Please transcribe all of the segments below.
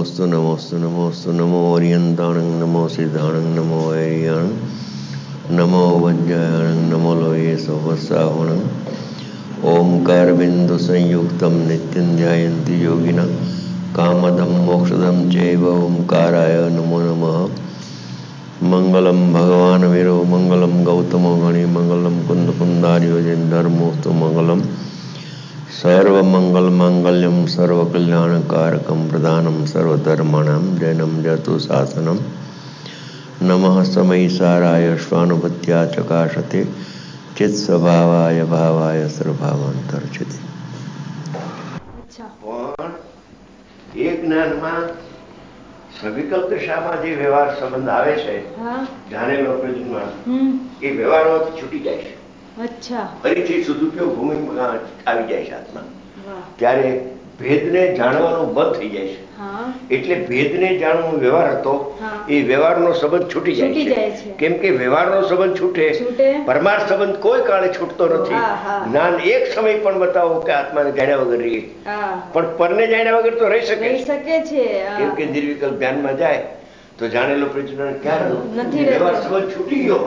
नमोस्तु नमोस्तु नमोस्तु नमो ओरियंताणं नमो सिद्धाणं नमो ऐरियाणं नमो वज्रायणं नमो लोये सवसावणं ओंकार बिंदु संयुक्तं नित्यं ध्यायन्ति योगिनः कामदं मोक्षदं चैव ओंकाराय नमो नमः। मंगलम भगवान वीरो मंगलम गौतमो गणि मंगलम कुंद कुंदार्यो धर्मोस्तु मंगलम सर्वमंगल मांगल्यम सर्वकल्याणकारकम प्रदानम सर्वधर्माणां जैनम जतु शासनम नमः समयिसाराय स्वानुभूत्या चकाशते चित्स्वभावाय भावाय सर्वभावांतर्चिते। એ જ્ઞાનમાં સવિકલ્પ દિશામાં જે વ્યવહાર સંબંધ આવે છે જાણેલો પ્રજ્ઞાન એ વ્યવહારોથી છૂટી જાય છે. અચ્છા, ફરીથી સદુપયોગ ભૂમિમાં આવી જાય છે આત્મા. ત્યારે ભેદને જાણવાનો બંધ થઈ જાય છે. એટલે ભેદને જાણવાનો વ્યવહાર હતો એ વ્યવહારનો સંબંધ છૂટી જાય છે. કેમ કે વ્યવહારનો સંબંધ છૂટે, પરમાર્થ સંબંધ કોઈ કાળે છૂટતો નથી. જ્ઞાન એક સમય પણ બતાવો કે આત્માને જાણ્યા વગર રહીએ, પણ પરને જાણ્યા વગર તો રહી શકે છે. કેમ કે નિર્વિકલ્પ ધ્યાનમાં જાય તો જાણેલો પ્રજ્ઞાન ક્યારે વ્યવહાર સંબંધ છૂટી ગયો.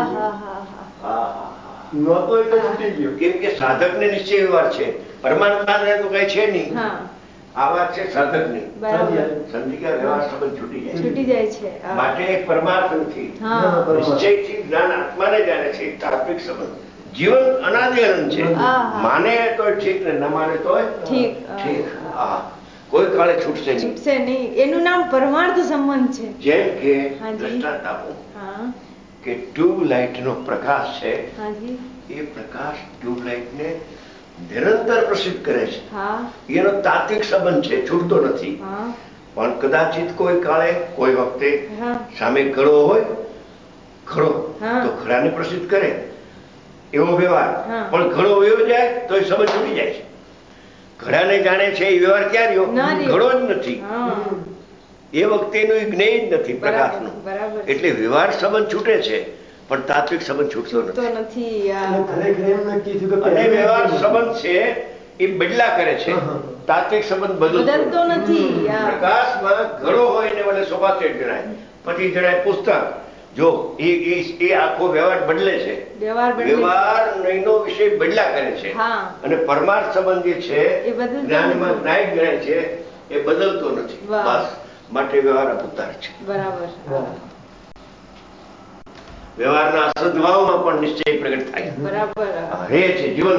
કેમ કે સાધક ને નિશ્ચય વ્યવહાર છે, પરમાત્મા તો કઈ છે નહીં. આ વાત છે સાધક ની. સમજી ગયા? વ્યવહાર સંબંધ છૂટી જાય છે. માટે એક પરમાર્થ નથી. નિશ્ચયથી જ્ઞાન આત્માને જાણે છે. તાત્વિક સંબંધ જીવન અનાદિ અનંત છે. માને તો ઠીક ને ન માને તો ઠીક. કોઈ કાળે છૂટશે નહીં. એનું નામ પરમાર્થ સંબંધ છે. જેમ કે દ્રષ્ટાંત આપું કે ટ્યુબલાઇટ નો પ્રકાશ છે, એ પ્રકાશ ટ્યુબલાઇટ ને નિરંતર પ્રસિદ્ધ કરે છે. એનો તાત્વિક સંબંધ છે, છૂટતો નથી. પણ કદાચિત કોઈ કાળે કોઈ વખતે સામે ઘડો હોય, ઘડો તો ઘડાને પ્રસિદ્ધ કરે એવો વ્યવહાર, પણ ઘડો વયો જાય તો એ સંબંધ છૂટી જાય છે. ઘડાને જાણે છે એ વ્યવહાર ક્યાં રહ્યો? ઘડો જ નથી. એ વખતે એનું જ્ઞેય જ નથી પ્રકાશનું. એટલે વ્યવહાર સંબંધ છૂટે છે પણ તાત્વિક સંબંધ છૂટતો નથી. અને વ્યવહાર સંબંધ છે એ બદલા કરે છે, તાત્વિક સંબંધ બદલતો નથી. પ્રકાશમાં ઘડો હોય ને મને સોફાસેટ જણાય, પછી જણાય પુસ્તક. જો એ આખો વ્યવહાર બદલે છે, વ્યવહાર નો વિષય બદલા કરે છે. અને પરમાર્થ સંબંધ જે છે જ્ઞાનમાં નાયક ગણાય છે એ બદલતો નથી. બસ માટે વ્યવહાર અપુતાર છે. બરાબર. વ્યવહારના સદભાવમાં પણ નિશ્ચય પ્રગટ થાય. બરાબર. રહે છે જીવન.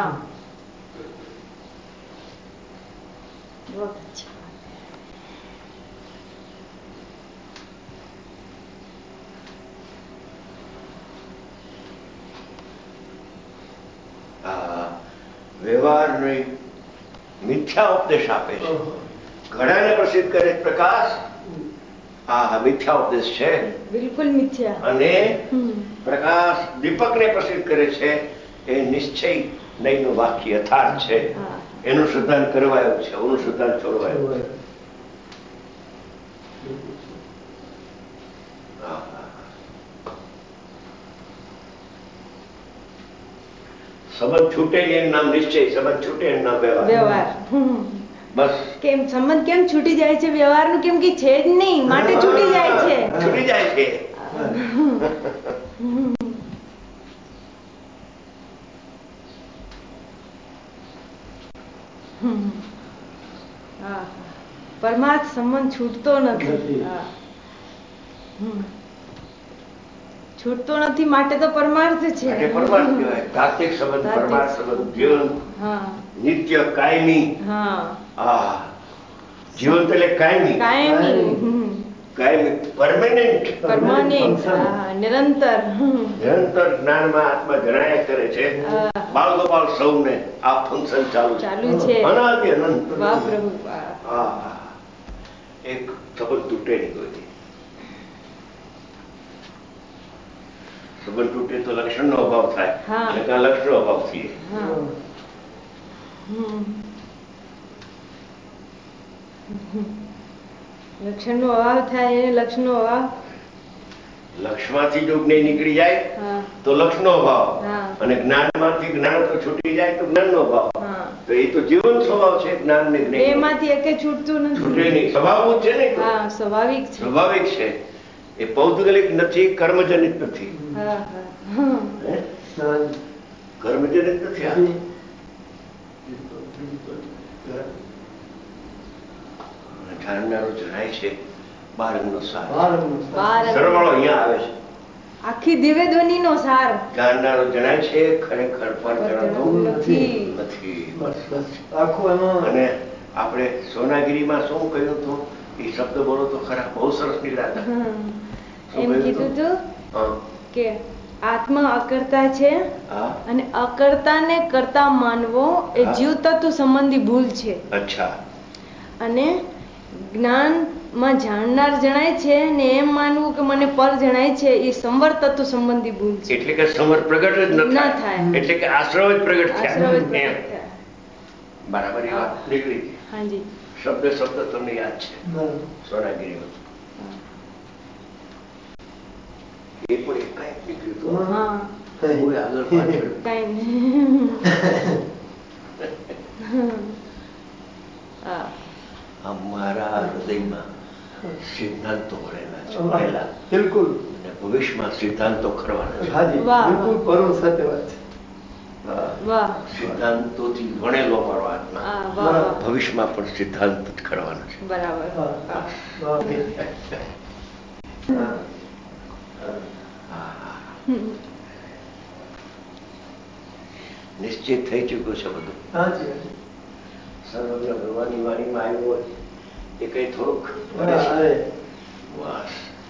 વ્યવહાર મિથ્યા ઉપદેશ આપે છે. ઘડાને પ્રસિદ્ધ કરે પ્રકાશ. મિથ્યા ઉપદેશ છે, બિલકુલ મિથ્યા. અને પ્રકાશ દીપક ને પ્રસિદ્ધ કરે છે એ નિશ્ચય નહીં નું વાક્ય યથાર્થ છે. એનું શ્રદ્ધાન કરવાયું છે, ઓનું શ્રદ્ધાન છોડવાયું. સંબંધ છૂટે એનું નામ નિશ્ચય, સંબંધ છૂટે એનું નામ વ્યવહાર. બસ. કેમ સંબંધ કેમ છૂટી જાય છે? વ્યવહાર નું કેમ કે છે જ નહીં, માટે છૂટી જાય છે. છૂટી જાય છે. પરમાર્થ સંબંધ છૂટતો નથી. છૂટતો નથી માટે તો પરમાર્થ છે. પરમાર્થ કહેવાય. તાત્વિક સંબંધ, પરમાર્થ સંબંધ, જીવન નિત્ય કાયમી. જીવન એટલે કાયમી, પરમેનન્ટ, નિરંતર જ્ઞાનમાં આત્મા જણાયા કરે છે. બાળ ગોપાલ સૌને આ ફંક્શન ચાલુ છે, અનાદિ અનંત. એક સંબંધ તૂટે નહીં કોઈ. સંબંધ તૂટે તો લક્ષણ નો અભાવ થાય, લક્ષણ નો અભાવ થઈએ. લક્ષણ નો અભાવ થાય એને લક્ષણ નો અભાવ. લક્ષમાંથી જો જ્ઞાન નીકળી જાય તો લક્ષ નો અભાવ, અને જ્ઞાન માંથી જ્ઞાન તો છૂટી જાય તો જ્ઞાન નો અભાવ. તો એ તો જીવન સ્વભાવ છે. જ્ઞાન ને જ્ઞેય એમાંથી એકે છૂટતું નથી. છૂટે નહીં, સ્વભાવ છે ને. હા, સ્વાભાવિક છે. સ્વાભાવિક છે. એ પૌદ્ગલિક નથી, કર્મજનિત નથી. કર્મજનિત નથી. જાણનારો જણાય છે બારંગનો સાર. સરવાળો અહીંયા આવે છે. આખી દિવ્ય ધ્વનિ નો સાર જાણનારો જણાય છે, ખરેખર પર જણાતો નથી. અને આપણે સોનાગીરીમાં શું કહ્યું હતું? એ શબ્દ બોલો તો ખરા, બહુ સરસ નીકળ્યા. એમ કીધું હતું કે આત્મા અકર્તા છે અને અકર્તાને કર્તા માનવો એ જીવ તત્વ સંબંધી ભૂલ છે. અચ્છા. અને જ્ઞાનમાં જાણનાર જણાય છે ને એમ માનવું કે મને પર જણાય છે એ સંવર તત્વ સંબંધી ભૂલ છે. એટલે કે સંવર પ્રગટ જ ન થાય, એટલે કે આશ્રવ જ પ્રગટ થયા. બરાબર, એ વાત નીકળી. હાજી, શબ્દ શબ્દ તમને યાદ છે સોનાગીરીમાં. એ પણ એક કાંઈક નીકળ્યું. હા, આગળ પાછળ કઈ નહીં. અમારા હૃદયમાં સિદ્ધાંતો ભરેલા છે, ભરેલા બિલકુલ. અને ભવિષ્યમાં સિદ્ધાંતો ખરવાના છે. બિલકુલ પરમ સત્ય વાત છે. સિદ્ધાંતોથી ભણેલો મારો આત્મા ભવિષ્યમાં પણ સિદ્ધાંત જ ખરવાના છે. બરાબર. નિશ્ચિત થઈ ચૂક્યું છે બધું. સર્વજ્ઞ ભગવાનની વાણીમાં આવ્યું હોય એ કઈ થોડુંક વાસ.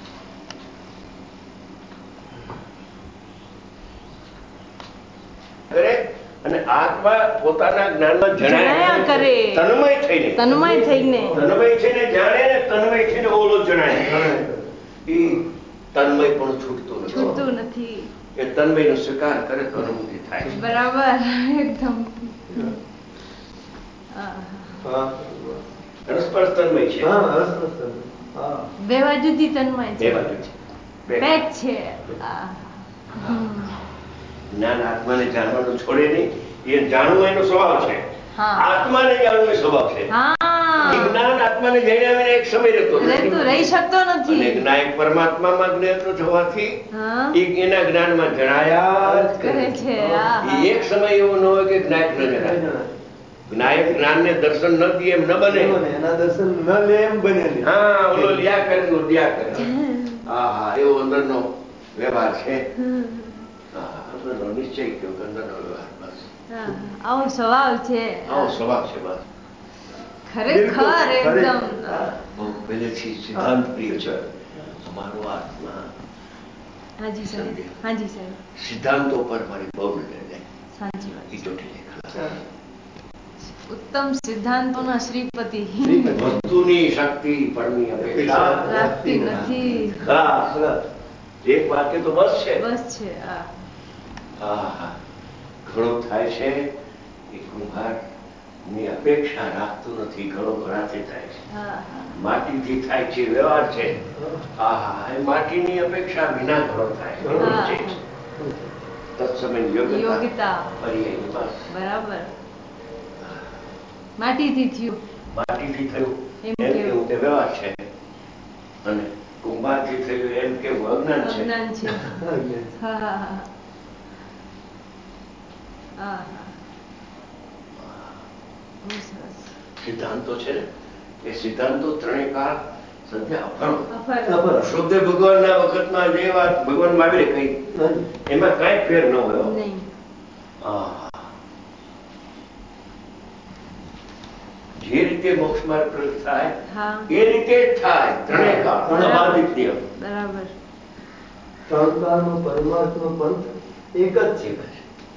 અને આત્મા પોતાના જ્ઞાનમાં જણાયા કરે, તન્મય થઈને જાણે ને તન્મય થઈને ઓલો જણાય. એ તન્મય પણ છૂટતું નથી. એ તન્મય નો સ્વીકાર કરે તો અનુભૂતિ થાય. બરાબર, એકદમ. રસપર તન્મય છે. બે બાજુથી તન્મય છે. બેક છે. જ્ઞાન આત્માને જાણવાનું છોડે નહીં. એ જાણવું એનો સ્વભાવ છે. આત્માને જાણવું એ સ્વભાવ છે. જ્ઞાન આત્માને જાણ્યા વિના એક સમય રહી શકતો નથી. અને જ્ઞાન પરમાત્મામાં જ્ઞાન થવાથી એના જ્ઞાનમાં જણાયા જ કરે છે. એક સમય એવો ન હોય કે જ્ઞાન ન જણાય. જ્ઞાયક જ્ઞાન ને દર્શન ન દે એમ ન બને. એના દર્શન ન લે એમ બને. હા, ઓલો લ્યા કરે નો દ્યા કરે. હા હા, એવો અંદરનો વ્યવહાર છે. નિશ્ચય કયો અંદરનો વ્યવહાર. બસ આવો સ્વભાવ છે. આવો સ્વભાવ છે. બસ ખરેખર એકદમ પહેલેથી સિદ્ધાંત પ્રિય છે અમારો આત્મા. હાજી સાહેબ, હાજી સાહેબ. સિદ્ધાંતો પર મારી બહુ નજર. સાચી વાત. એ ચોટી ઉત્તમ સિદ્ધાંતોના શ્રીપતિ. વસ્તુની શક્તિ પરની અપેક્ષા રાખતી નથી. એક વાક્ય તો બસ છે. બસ છે. ઘણો થાય છે એ કુંભાર ની અપેક્ષા રાખતું નથી. ઘણો ઘણાથી થાય છે. માટીથી થાય છે, વ્યવહાર છે. એ માટીની અપેક્ષા વિના ઘણો થાય. તત્સમય યોગ્યતા પર્યાયની બસ. બરાબર. માટીથી થયું એમ કેવું કે વ્યવહાર છે. અને કુંભારથી થયું એમ કેવું અજ્ઞાન છે. સિદ્ધાંતો છે ને, એ સિદ્ધાંતો ત્રણેય કાળ સંધ્યા શુદ્ધ ભગવાનના વખતમાં જે વાત ભગવાન મહાવીરે કહી એમાં કઈ ફેર ન હોય. જે રીતે મોક્ષ માર્ગ પ્રગટ થાય એ રીતે જ થાય. ત્રણેય કાળ અબાધિત નિયમ. બરાબર. ત્રણ કાળનો પરમાર્થનો પંથ એક જ છે.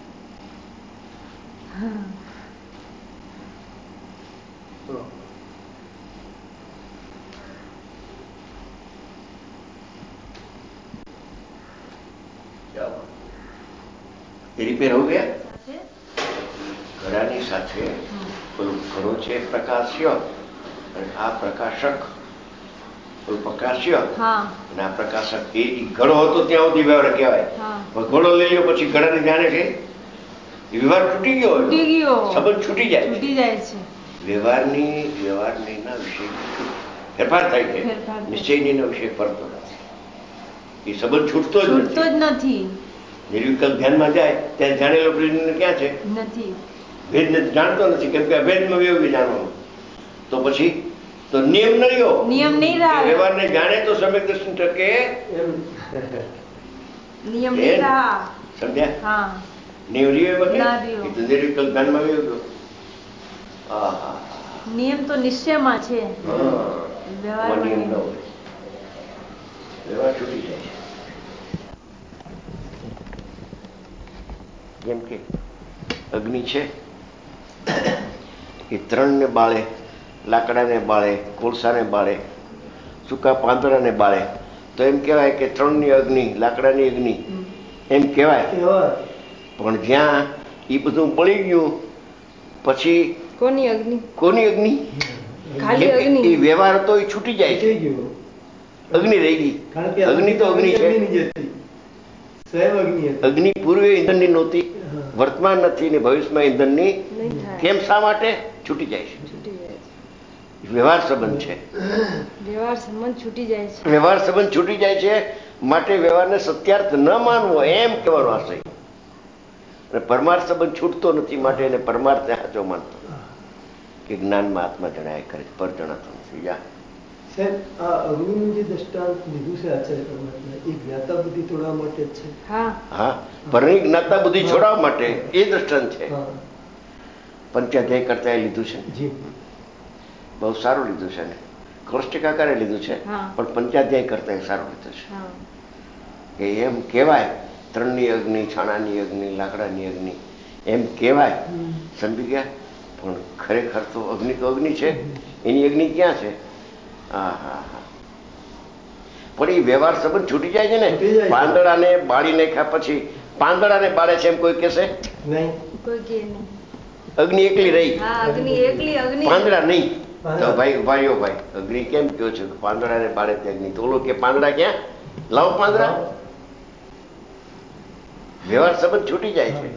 એ રિપેર હો ગયા. ઘડાની સાથે પેલું ઘડો છે પ્રકાશ્ય અને આ પ્રકાશક. પ્રકાશ્ય અને આ પ્રકાશક. એ ઘડો હતો ત્યાં સુધી વ્યવહાર કહેવાય. ઘોડો લઈ લ્યો પછી ઘડાને જાણે છે વ્યવહાર છૂટી ગયો, સંબંધ છૂટી જાય છે. વ્યવહારની ના વિષય ફેરફાર થાય છે, નિશ્ચયની ના વિષય ફરતો નથી. એ સંબંધ છૂટતો જ નથી. નિર્વિકલ્પ ધ્યાનમાં જાય ત્યાં જાણેલો પ્રતિબિંબ ક્યાં છે? નથી. ભેદ જાણતો નથી, કેમ કે અભેદમાં વ્યવહાર જાણવાનું. તો પછી તો નિયમ ન રહ્યો, નિયમ નહીં રહે. વ્યવહારને જાણે તો સમ્યક દર્શન ટકે, નિયમ નહીં રહે. સમજ્યા? હા. નિયમ રહ્યો એ તો નિર્વિકલ્પ ધ્યાનમાં વ્યવહાર. નિયમ તો નિશ્ચયમાં છે, વ્યવહારમાં નિયમ ન હોય, વ્યવહાર છૂટી જાય છે. જેમ કે અગ્નિ છે એ 3 ને બાળે, લાકડાને બાળે, કોલસાને બાળે, સૂકા પાંદડાને બાળે, તો એમ કહેવાય કે 3ની અગ્નિ, લાકડાની અગ્નિ એમ કહેવાય. પણ જ્યાં એ બધું બળી ગયું પછી કોની અગ્નિ? ખાલી અગ્નિ. એ વ્યવહાર હતો એ છૂટી જાય છે, અગ્નિ રહી ગઈ. અગ્નિ તો અગ્નિ છે. અગ્નિ પૂર્વે ઈંધણની નહોતી, વર્તમાન નથી ને ભવિષ્યમાં ઈંધણની. કેમ? શા માટે? છૂટી જાય છે. વ્યવહાર સંબંધ છે, વ્યવહાર સંબંધ છૂટી જાય છે. વ્યવહાર સંબંધ છૂટી જાય છે માટે વ્યવહારને સત્યાર્થ ન માનવો એમ કહેવાનો આશય. અને પરમાર્થ સંબંધ છૂટતો નથી માટે એને પરમાર્થને સાચો માનતો કે જ્ઞાનમાં આત્મા જણાય કરે, પર જણાતો નથી. સાહેબ, આ અગ્નિનું જે દ્રષ્ટાંત લીધું છે આચાર્ય પરમાત્મા, એ જ્ઞાતા બુદ્ધિ તોડવા માટે જ છે. હા, પરની જ્ઞાતા બુદ્ધિ છોડાવવા માટે એ દ્રષ્ટાંત છે. પંચાધ્યાય કરતા એ લીધું છે, બહુ સારું લીધું છે. કૌષ્ટિકાકારે લીધું છે, પણ પંચાધ્યાય કરતા એ સારું લીધું છે. કે એમ કહેવાય 3ની અગ્નિ, છાણાની અગ્નિ, લાકડાની અગ્નિ એમ કહેવાય, સમજી ગયા? પણ ખરેખર તો અગ્નિ છે, એની અગ્નિ ક્યાં છે? પણ એ વ્યવહાર સંબંધ છૂટી જાય છે ને. પાંદડાને બાળી નાખ્યા પછી પાંદડાને બાળે છે એમ કોઈ કહેશે? અગ્નિ એકલી રહી, પાંદડા નહીં. તો ભાઈ અગ્નિ કેમ કયો છે પાંદડાને બાળે તે અગ્નિ? તો ઓલો કે પાંદડા ક્યાં? લાવો પાંદડા. વ્યવહાર સંબંધ છૂટી જાય છે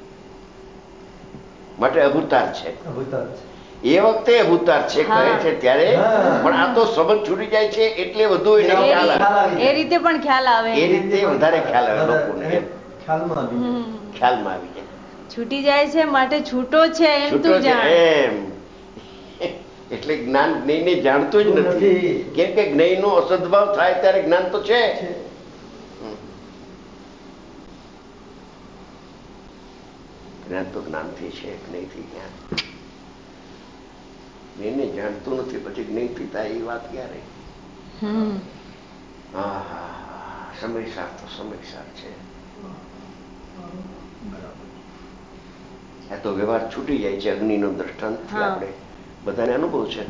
માટે અભૂતાર છે. એ વખતે અભૂતાર છે કહે છે ત્યારે, પણ આ તો સંબંધ છૂટી જાય છે એટલે વધુ એને ખ્યાલ આવે. એ રીતે પણ ખ્યાલ આવે, એ રીતે વધારે ખ્યાલ આવે લોકોને, ખ્યાલમાં આવી જાય. છૂટી જાય છે માટે છૂટો છે એમ તું જાણ. એમ એટલે જ્ઞાન જ્ઞેયને જાણતું જ નથી, કેમ કે જ્ઞેયનો અસદભાવ થાય ત્યારે જ્ઞાન તો છે. જ્ઞાન તો જ્ઞાનથી છે, જ્ઞેયથી જ્ઞાન. જ્ઞેયને જાણતું નથી પછી જ્ઞેયથી થાય એ વાત ક્યારે? સમયસાર તો સમયસાર છે. આ તો વ્યવહાર છૂટી જાય છે. અગ્નિનો દ્રષ્ટાંત આપણે બધાને અનુભવ છે.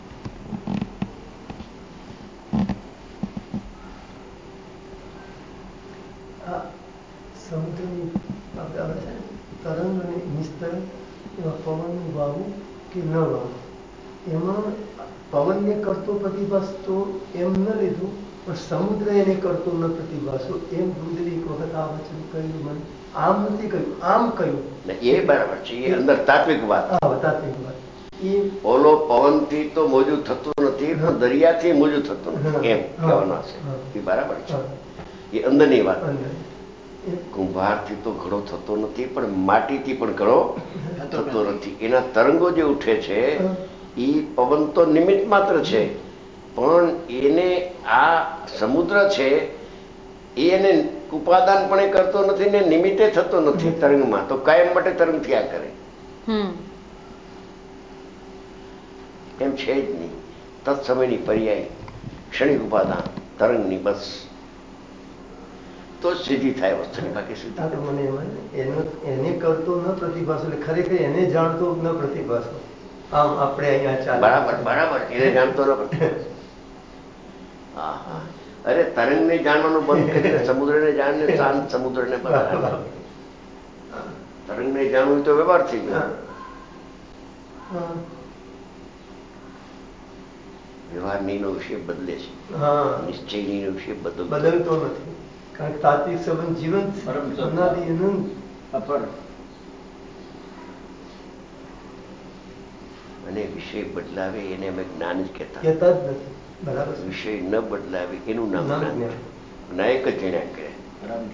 સમુદ્રની તરંગ અને નિસ્તરંગ એવા પવનનું વાવું કે ન વાવું, એમાં પવનને કરતો પ્રતિભાસ તો એમ ન લીધું, પણ સમુદ્ર એને કરતો ન પ્રતિભાસો એમ ગુરુદેવે એક વખત આ વચન કહ્યું. મને આમ નથી કહ્યું, આમ કહ્યું. એ બરાબર છે, એ અંદર તાત્વિક વાત. તાત્વિક વાત. ઓલો પવનથી તો મોજું થતું નથી, પણ દરિયાથી મોજું થતું નથી એમ કહેવાનું છે. એ બરાબર છે, એ અંદરની વાત. કુંભારથી તો ઘડો થતો નથી, પણ માટીથી પણ ઘડો થતો નથી. એના તરંગો જે ઉઠે છે એ પવન તો નિમિત્ત માત્ર છે, પણ એને આ સમુદ્ર છે એને ઉપાદાન પણ કરતો નથી ને નિમિત્તે થતો નથી તરંગમાં. તો કાયમ માટે તરંગ થયા કરે એમ છે જ નહીં. તત્સમયની પર્યાય ક્ષણિક ઉપાદાન તરંગની બસ, તો સીધી થાય વસ્તુની, બાકી સીધી. મને એને કરતો ન પ્રતિભાસ એટલે ખરેખર એને જાણતો ન પ્રતિભાસ. આમ આપણે અહીંયા બરાબર એને જાણતો ન પ્રતિભાસ. અરે તરંગને જાણવાનું બંધ કરીને સમુદ્રને જાણને, શાંત સમુદ્રને બધા. તરંગને જાણવું તો વ્યવહાર થઈ ગયો. વ્યવહારનો વિષય બદલે છે, નિશ્ચયનો વિષય બદલતો નથી. કારણ કે તાત્વિક સંબંધ જીવન અનાદિ અનંત અને વિષય બદલાવે એને અમે જ્ઞાન જ કહેતા જ નથી. બરાબર. વિષય ન બદલાવે એનું નામ જ્ઞાન છે. નાયક જ જેને કહે. બરાબર.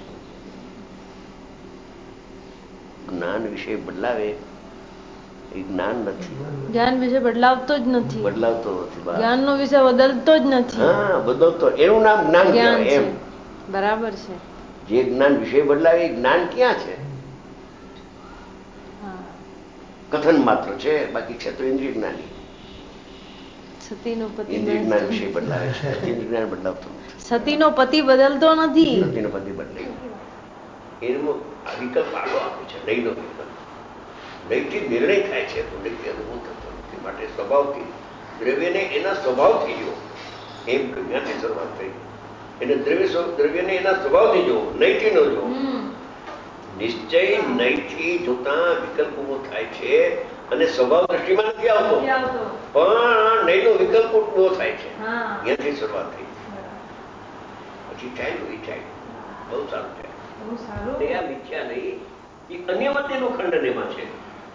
જ્ઞાન વિષય બદલાવે એ જ્ઞાન નથી. જ્ઞાન વિષય બદલાવતો જ નથી. બદલાવતો નથી. જ્ઞાન નો વિષય બદલતો જ નથી. હા, બદલતો એનું નામ જ્ઞાન કહેવાય. એમ બરાબર છે. જે જ્ઞાન વિષય બદલાવે એ જ્ઞાન ક્યાં છે? કથન માત્ર છે, બાકી છે તો ઇન્દ્રિય જ્ઞાની. ઇન્દ્રિય જ્ઞાન વિષય બદલાવે છે, ઇન્દ્રિય જ્ઞાન બદલાવતો નથી. સતીનો પતિ બદલતો નથી. સતીનો પતિ બદલે એનો વિકલ્પ આગો આપે છે. લઈનો વિકલ્પ લઈથી નિર્ણય થાય છે તો લઈથી અનુભવ થતો નથી. માટે સ્વભાવથી દ્રવ્યને એના સ્વભાવથી જુઓ. એમ જ્ઞાનથી શરૂઆત થઈ. એને દ્રવ્યને એના સ્વભાવથી જુઓ, નહીથી ન જુઓ. નિશ્ચય નહીથી જોતા વિકલ્પ ઉભો થાય છે અને સ્વભાવ દ્રષ્ટિમાં નથી આવતો, પણ નહીનો વિકલ્પ ઉભો થાય છે. ત્યાંથી શરૂઆત થઈ. પછી ચાલ્યું એ ચાલ્યું. બહુ સારું છે. આ મિથ્યા નહીં, એ અન્ય મતનું ખંડન એમાં છે.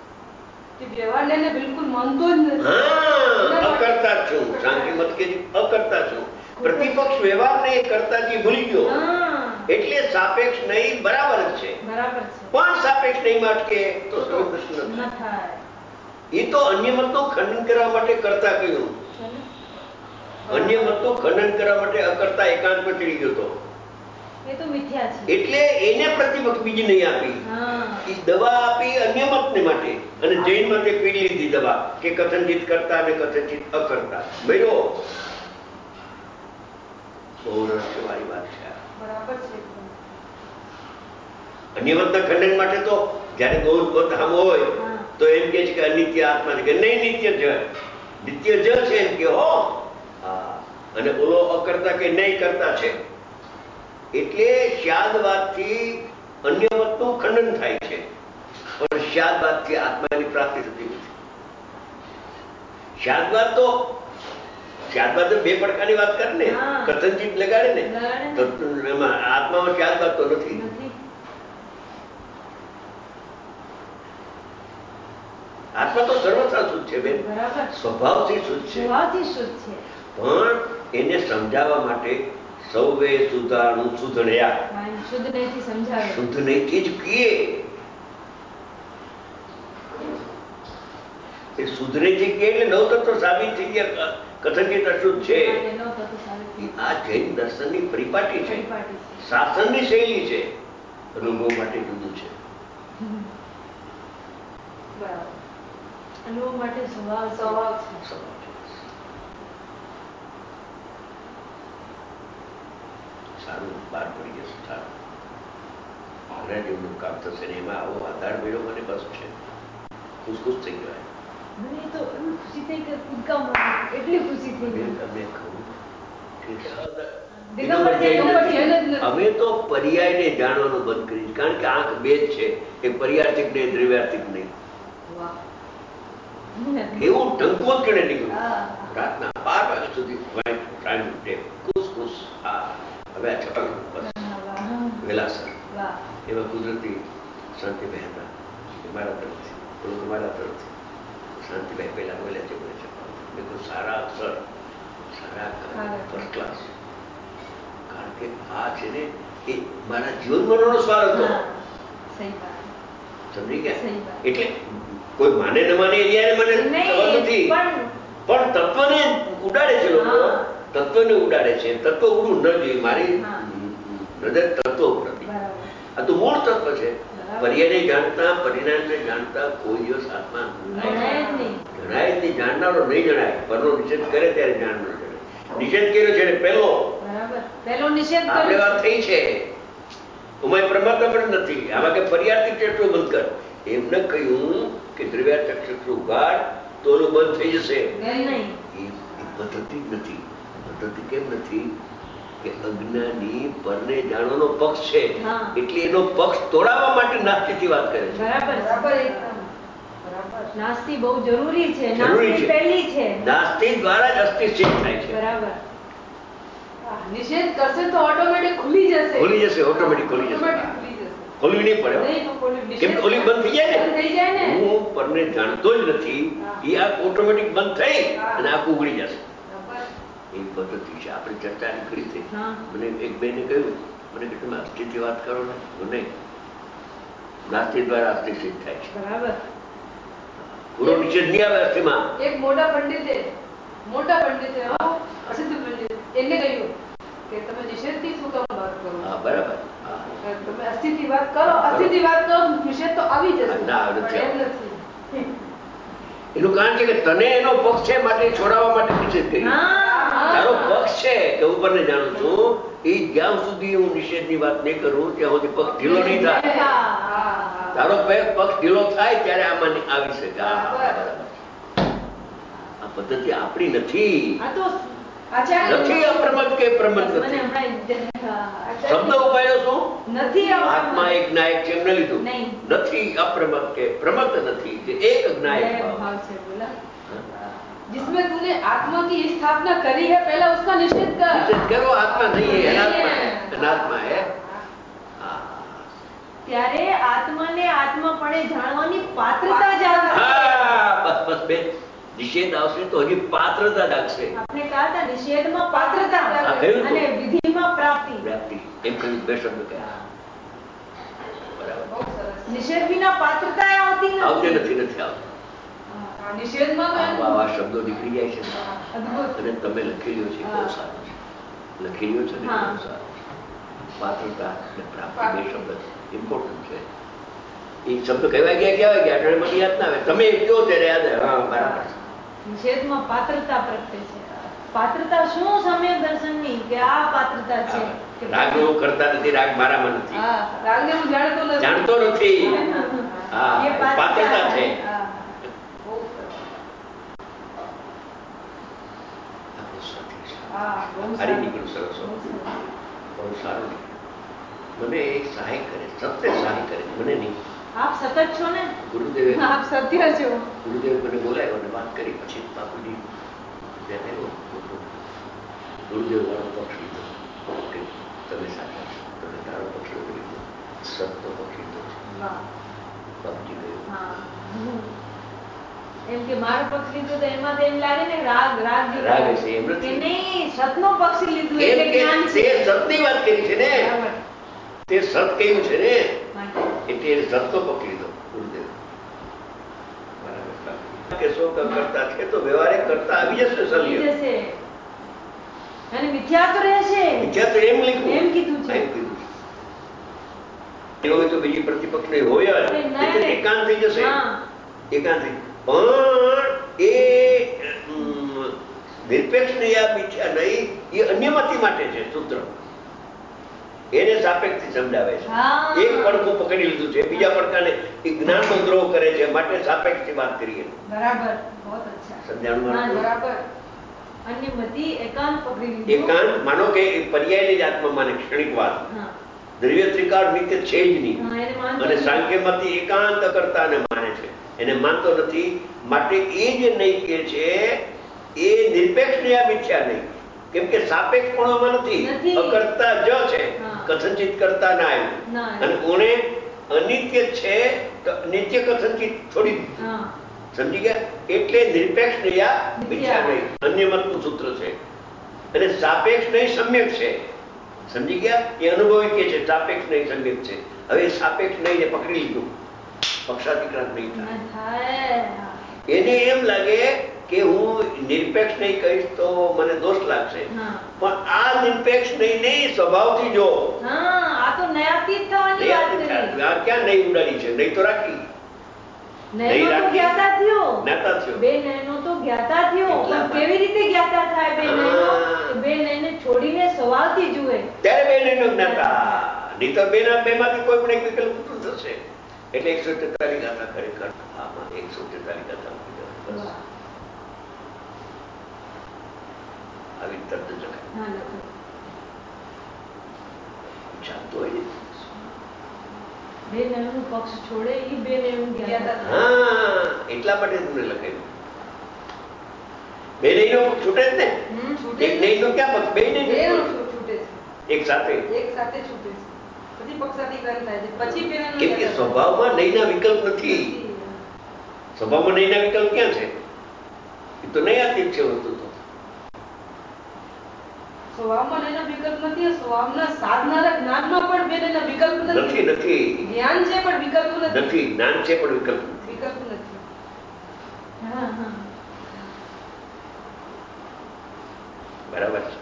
અકર્તા છું. શાંતિ મત કે અકર્તા છું. પ્રતિપક્ષ વ્યવહારને એ કરતાથી ભૂલી ગયો એટલે સાપેક્ષ નહીં બરાબર જ છે. પણ સાપેક્ષ નહીં માં અટકે તો પ્રશ્ન થાય. એ તો અન્ય મતનું ખંડન કરવા માટે કરતા કહ્યું. અન્ય મતનું ખંડન કરવા માટે અકર્તા એકાંત પર ચડી ગયો હતો. એટલે એને પ્રતિપક્ષ બીજી નહીં આપી. એ દવા આપી અન્ય મતને માટે અને જૈન માટે પીડી લીધી દવા કે કથનચિત કરતા અને કથનચિત અકર્તા. મેળવો બહુ રહસ્યવાળી વાત છે. અન્ય મતના ખંડન માટે તો જયારે ગૌરવ ધામ હોય તો એમ કે છે કે અનિત્ય આત્મા છે કે નહીં નિત્ય જળ. નિત્ય જળ છે એમ કે હો. અને ઓલો અકર્તા કે નહીં કરતા છે. એટલે શાદવાદથી અન્ય મતનું ખંડન થાય છે, પણ શાદવાદથી આત્માની પ્રાપ્તિ થતી નથી. શાદવાદ તો બે પડકાની વાત કરે ને, કથનચિત લગાડે ને, એમાં આત્મામાં શાદવાદ તો નથી. આત્મા તો સર્વથા શુદ્ધ છે બેન, સ્વભાવથી શુદ્ધ છે. પણ એને સમજાવવા માટે સૌએ સુધારણું સુધર્યા. શુદ્ધ નહીથી જ કીએ. એ સુધરેથી કે એટલે નવ તત્વ સાબિત થઈ ગયા. કથનચિત અશુદ્ધ છે. આ જૈન દર્શનની પરિપાટી છે, શાસનની શૈલી છે. અનુભવ માટે જુદું છે. અનુભવ માટે સ્વભાવ છે. સારું બહાર પડી જશે. સારું ઘણા જેવનું કામ થશે ને એમાં આવો આધાર મેળો મને બસ છે. ખુશ થઈ ગયો. હવે તો પર્યાયને જાણવાનું બંધ કરીશ, કારણ કે આંખ બે જ છે, એક પર્યાર્થિક નહીં, દ્રવ્યાર્થિક નહીં. એવું ટંકવત કરીને નીકળ્યું. રાતના 12 વાગ્યા સુધી ખુશ. હવે આ છપાક વેલાસર એવા કુદરતી શાંતિભાઈ હતા. મારા તરફથી થોડું મારા તરફથી શાંતિભાઈ પહેલા બોલ્યા છે, બોલે છે બિલકુલ સારા અક્ષર, સારા ફર્સ્ટ ક્લાસ. કારણ કે આ છે ને એ મારા જીવનમાંનો સ્વાર હતો. સમજી ગયા? એટલે કોઈ માને ન માને મને નથી, પણ તત્વને ઉડાડે છે લોકો. તત્વને ઉડાડે છે. તત્વ ઉડવું ન જોઈએ. મારી નજર તત્વ ઉપર હતી. આ તો મૂળ તત્વ છે. પર્યાયને જાણતા, પરિણામને જાણતા કોઈ દિવસ આત્મા જણાય જ નહીં. જાણનારો નહીં જણાય. પરનો નિષેધ કરે ત્યારે જાણનારો જણાય. નિષેધ કર્યો છે પહેલો નિષેધ આપણે વાત થઈ છે. ઉમાય પરમાત્મા પણ નથી. આમાં કે ફરિયાદથી ચેટલો બંધ કર. એમ ન કહ્યું કે દ્રવ્યાર્થક ચક્ષુ ઉગાડ તો ઓલું બંધ થઈ જશે. એ પદ્ધતિ જ નથી. પદ્ધતિ કેમ નથી કે અજ્ઞાની પરને જાણવાનો પક્ષ છે, એટલે એનો પક્ષ તોડાવવા માટે નાસ્તિકથી વાત કરે છે. નાસ્તિ બહુ જરૂરી છે. નાસ્તિ દ્વારા જ અસ્તિ સિદ્ધ થાય છે. નિષેધ કરશે તો ઓટોમેટિક ખુલી જશે. ઓટોમેટિક ખુલી જશે. ખોલવી નહીં પડે, કેમ કે ઓલી બંધ થઈ જાય ને. હું પરને જાણતો જ નથી, એ આ ઓટોમેટિક બંધ થઈ અને આખું ઉગડી જશે. એ પદ્ધતિ છે. આપણે ચર્ચા કરી છે. મને એક બેને કહ્યું, મને કે તમે અસ્થિથી વાત કરો ને. નહીં, નાસ્તિ દ્વારા અસ્થિ સિદ્ધ થાય છે. બરાબર. પૂરો નિષેધ નહીં આવે અસ્થિમાં. એક મોટા પંડિતે અસિદ્ધ પંડિત એને કહ્યું કે તમે નિષેધથી શું કામ વાત કરો. હા, બરાબર. તમે અસ્થિથી વાત કરો, અસ્થિથી વાત કરો, નિષેધ તો આવી જશે. ના, એમ નથી. એનું કારણ છે કે તને એનો પક્ષ છે માટે છોડાવવા માટે નિષેધ કર્યો. તારો પક્ષ છે કે ઉપરને જાણું છું, એ જ્યાં સુધી હું નિષેધની વાત નહીં કરું ત્યાં સુધી પક્ષ ઢીલો નહીં થાય. તારો પક્ષ ઢીલો થાય ત્યારે આમાં આવી શકે. આ પદ્ધતિ આપણી નથી. નથી અપ્રમત કે પ્રમત નથી. શબ્દ ઉપાયો શું નથી. આત્મા એક જ્ઞાયક છે એમને લીધું નથી. અપ્રમત કે પ્રમત નથી, જે એક જ્ઞાયક ભાવ છે. બોલા जिसमें तूने आत्मा की स्थापना करी है, पहला उसका निषेध कर. निषेध करो. आत्मा नहीं है, अनात्मा है. अनात्मा है. ત્યારે આત્માને આત્માપણે જાણવાની પાત્રતા જાગે. હા, બસ બેન, નિષેધ આવશે તો હજી પાત્રતા જાગશે. આપણે કહા હતા નિષેધમાં પાત્રતા અને વિધિમાં પ્રાપ્તિ. એમ કહ્યું, બે શબ્દ કહ્યા. બરાબર. નિષેધ વિના પાત્રતા આવતી નથી. નથી આવતી. આવા શબ્દો નીકળી જાય છે અને તમે લખેલ્યો છે બહુ સારું છે. લખેલ્યો છે ને બહુ સારું છે. પાત્રતા અને પ્રાપ્તિ બે શબ્દ ઇમ્પોર્ટન્ટ છે. એ શબ્દ કહેવાય ગયા અઠવાડિયામાં યાદ ના આવે. તમે કયો ત્યારે યાદ આવે. હા, બરાબર. નિષેધમાં પાત્રતા પ્રગટે છે. પાત્રતા શું સમ્યક દર્શનની કે આ પાત્રતા છે. રાગ હું કરતા નથી, રાગ મારામાં નથી. રાગને હું જાણતો નથી. હા, પાત્રતા છે. હારી નીકળ્યું. સરસ, બહુ સારું. મને એક સહાય કરે, સત્ય સહાય કરે, મને નહીં. આપ સતત છો ને ગુરુદેવે. આપ સત્ય છો. ગુરુદેવે મને બોલાવ્યો અને વાત કરી. પછી બાપુજી ગુરુદેવ વાળો પક્ષ લીધો કે તમે સાચા છો. તમે તારો પક્ષ લીધો, સત્ય પક્ષ લીધો છે. બાપુજી કહ્યું એમ કે મારો પક્ષ લીધો તો એમાં તો એમ લાગે ને રાગ છે. એમ નથી. નહીં, સતનો પક્ષ લીધું એટલે જ્ઞાન છે. તે સતની વાત કરી છે ને, તે સત કહ્યું છે ને, એટલે સતનો પક્ષ લીધો ગુરુદેવ. બરાબર. કે શો કરતા છે તો વ્યવહારિક કરતા આવી જશે. અને મિથ્યા તો રહેશે. મિથ્યા તો એમ લીધું, એમ કીધું છે. એવું તો બીજી પ્રતિપક્ષ નહીં હોય, એકાંત થઈ જશે. એકાંત થઈ. પણ એ નિરપેક્ષ નહીં, મિથ્યા નહીં, એ અન્યમતી માટે છે સૂત્ર. એને સાપેક્ષથી સમજાવે છે. એક પડખું પકડી લીધું છે, બીજા પડખાને એ જ્ઞાનનો દ્રોહ કરે છે, માટે સાપેક્ષથી વાત કરીએ. બરાબર. બહુ અચ્છા. સમજાણું? બરાબર. અન્યમતી એકાંત પકડી લીધું. એકાંત માનો કે પર્યાયની જ આત્મા માને, ક્ષણિકવાદ. દ્રવ્ય ત્રિકાળ નિત્ય છે જ નહીં. અને સાંખ્યમાંથી એકાંત કરતાને માને છે, એને માનતો નથી. માટે એ જે નહીં કે છે એ નિરપેક્ષ નહીં, મિથ્યા નહીં. કેમ કે સાપેક્ષ પણ આમાં નથી. અકર્તા જ છે, કથનચિત કરતા ના આવ્યું. અને કોણે અનિત્ય છે, નિત્ય કથનચિત છોડી દીધું. સમજી ગયા? એટલે નિરપેક્ષ નહીં, મિથ્યા નહીં, અન્ય મતનું સૂત્ર છે. અને સાપેક્ષ નહીં, સમ્યક છે. સમજી ગયા? એ અનુભવી કે છે સાપેક્ષ નહીં, સમ્યક છે. હવે સાપેક્ષ નહીં ને પકડી લીધું, પક્ષાધિક્રાંત નહીં થાય. એને એમ લાગે કે હું નિરપેક્ષ નહીં કહીશ તો મને દોષ લાગશે. પણ આ નિરપેક્ષ નહીં નહીં, સ્વભાવથી જો. આ તો નયાતીત થવાની વાત કરી. ક્યાં નહીં ઉડાડી છે? નહીં તો રાખી. નયનો તો જ્ઞાતા થયો. જ્ઞાતા થયો. બે નયનો તો જ્ઞાતા થયો. કેવી રીતે જ્ઞાતા થાય બે નયનો? બે નયને છોડીને સ્વભાવથી જુએ ત્યારે બે નયનો જ્ઞાતા. નહીં તો બેમાંથી કોઈ પણ એક વિકલ્પ પૂરું થશે. એટલે 143 ગાથા ખરેખર. આમાં 143 ગાથા આવી તરત જ ચાલતો હોય. બે નયનનું પક્ષ છોડે એ બે નયનું જ્ઞાતા. હા, એટલા માટે તમને લખાયું. બે નયનો પક્ષ છૂટે જ ને. એક નયનો ક્યાં પક્ષ? બે નયનો છૂટે છે. એક સાથે છૂટે છે. પછી પક્ષાધિકરણ થાય છે, પછી પેલા કેમ કે સ્વભાવમાં નહીંના વિકલ્પ નથી. સ્વભાવમાં નહીંના વિકલ્પ ક્યાં છે? એ તો નૈયાતીત છે વસ્તુ. તો સ્વભાવમાં નહીંના વિકલ્પ નથી. સ્વભાવના સાધનાના જ્ઞાનમાં પણ બેના વિકલ્પ નથી. નથી. જ્ઞાન છે પણ વિકલ્પ નથી. જ્ઞાન છે પણ વિકલ્પ નથી. બરાબર છે.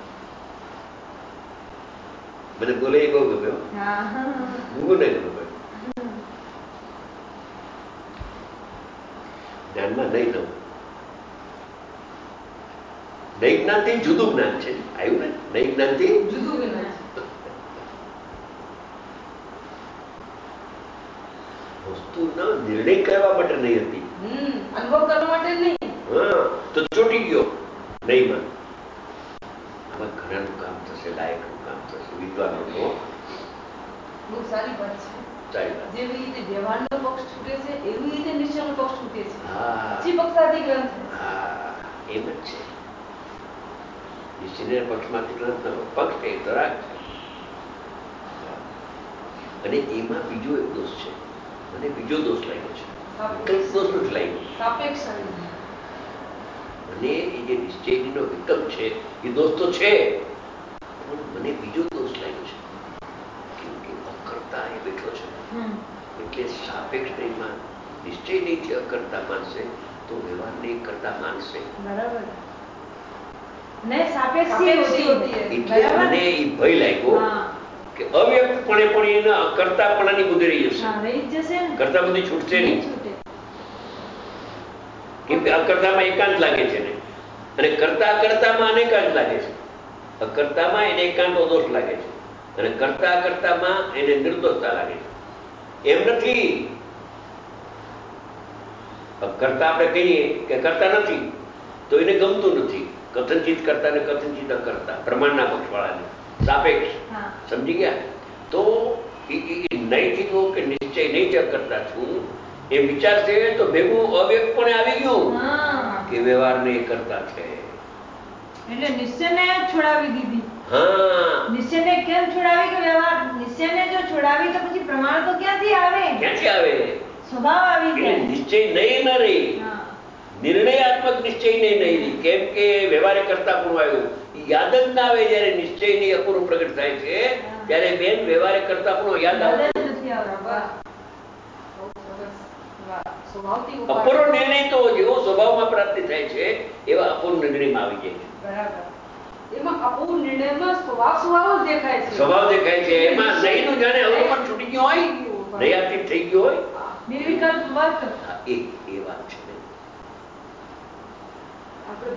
મને બોલે એ બહુ ગમ્યો. હું નહીં ગમ્યો. જ્ઞાનમાં નહીં નવું. નહીં જ્ઞાનથી જુદું જ્ઞાન છે. આવ્યું ને? નહીં જ્ઞાનથી જુદું જ્ઞાન. વસ્તુનો નિર્ણય કરવા માટે નહીં હતી, અનુભવ કરવા માટે નહીં. હા, તો ચોટી ગયો નહીંમાં. આમાં ઘણાનું કામ થશે, લાયકનું કામ થશે, વિદ્વાનોનો. બહુ સારી વાત છે. સારી વાત. જેવી રીતે વ્યવહારનો પક્ષ છૂટે છે એવી રીતે નિશ્ચયનો પક્ષ છૂટે છે. હા, પછી પક્ષાધિકરણ છે. હા, એમ જ છે. નિશ્ચયના પક્ષમાંથી ગ્રંથનો પક્ષ એ તો રાગ છે. અને એમાં બીજો એક દોષ છે. મને બીજો દોષ લાગ્યો છે. વિકલ્પ દોષ નથી લાગ્યો. મને એ જે નિશ્ચયનો વિકલ્પ છે એ દોષ તો છે, પણ મને બીજો દોષ લાગ્યો છે. કેમ કે અકર્તા એ બેઠો છે, એટલે સાપેક્ષ નહીંમાં નિશ્ચય નહીંથી અકર્તા માનશે તો વ્યવહાર નહીં કરતા માનશે. બરાબર. ને સાપેક્ષી હોતી. એટલે મને એ ભય લાગ્યો કે અવ્યક્તપણે પણ એના અકર્તાપણાની બુદ્ધિ રહી જશે. કરતા બુદ્ધિ છૂટશે નહીં. કેમ કે અકર્તામાં એકાંત લાગે છે ને, અને કરતા અકર્તામાં અનેકાંત લાગે છે. અકર્તામાં એને એકાંતો દોષ લાગે છે, અને કરતા અકર્તામાં એને નિર્દોષતા લાગે છે. એમ નથી. કરતા આપણે કહીએ કે કરતા નથી તો એને ગમતું નથી. કથનચિત કરતા ને કથનચિત અકર્તા, પ્રમાણના પક્ષવાળાને સાપેક્ષ. સમજી ગયા? તો નહીંથી જો કે નિશ્ચય નહીં અકર્તા છું એ વિચાર છે તો ભેગું અવ્યક્તપણે આવી ગયું કે વ્યવહાર ને કરતા છે. એટલે નિશ્ચયને છોડાવી દીધી. હા, નિશ્ચયને કેમ છોડાવી કે વ્યવહાર? નિશ્ચયને જો છોડાવી તો પછી પ્રમાણ તો ક્યાંથી આવે? સ્વભાવ આવી જાય. નિશ્ચય નહીં ન રહી, નિર્ણયાત્મક નિશ્ચય નહીં રહી. કેમ કે વ્યવહારે કરતા પણ આવ્યું. યાદ જ ના આવે. જયારે નિશ્ચય ની અપૂર્વ પ્રગટ થાય છે ત્યારે બેન વ્યવહારે કરતા પણ યાદ આવે. અપૂર્વ નિર્ણય તો જેવો સ્વભાવમાં પ્રાપ્તિ થાય છે એવા અપૂર્વ નિર્ણયમાં આવી જાય છે. બરાબર. એમાં અપૂર્વ નિર્ણયમાં સ્વભાવ જ દેખાય છે. સ્વભાવ દેખાય છે. એમાં નહીંનું જાણે અવલોકન છૂટી ગયું હોય, નૈયાતીત થઈ ગયો હોય, નિર્વિકલ્પ વર્ત. એ વાત છે. આપણે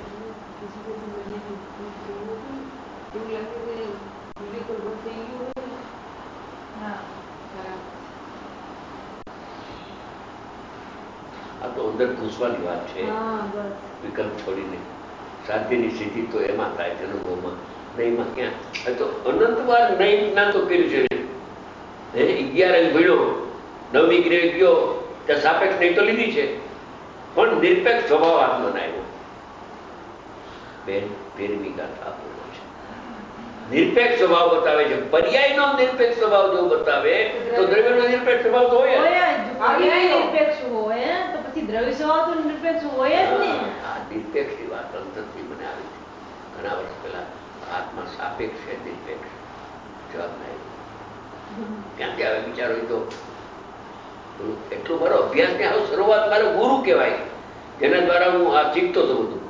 આ તો અંદર ઘૂસવાની વાત છે. વિકલ્પ છોડીને શાંતિની સ્થિતિ તો એમાં થાય છે અનુભવમાં. નહીંમાં ક્યાં? તો અનંતવાર નહીં જ્ઞાન તો કર્યું છે ને. 11 ભણ્યો, 9મી ગ્રેડ ગયો ત્યાં સાપેક્ષ નહીં તો લીધી છે, પણ નિરપેક્ષ સ્વભાવ આત્માને આવ્યો. બેન 13મી ગાથા બોલો છે. નિરપેક્ષ સ્વભાવ બતાવે છે. પર્યાયનો નિરપેક્ષ સ્વભાવ જો બતાવે તો દ્રવ્યનો નિરપેક્ષ સ્વભાવ તો હોય. નિરપેક્ષ હોય તો પછી દ્રવ્ય સ્વભાવ તો નિરપેક્ષ હોય જ ને. આ નિરપેક્ષની વાત અંતરથી મને આવી હતી ઘણા વર્ષ પહેલા. આત્મા સાપેક્ષ છે, નિરપેક્ષ જવાબ નહીં. ક્યાંથી આવે વિચારો? તો એટલો મારો અભ્યાસ ને આવો શરૂઆત મારો ગુરુ કહેવાય, જેના દ્વારા હું આ શીખતો હતો બધું.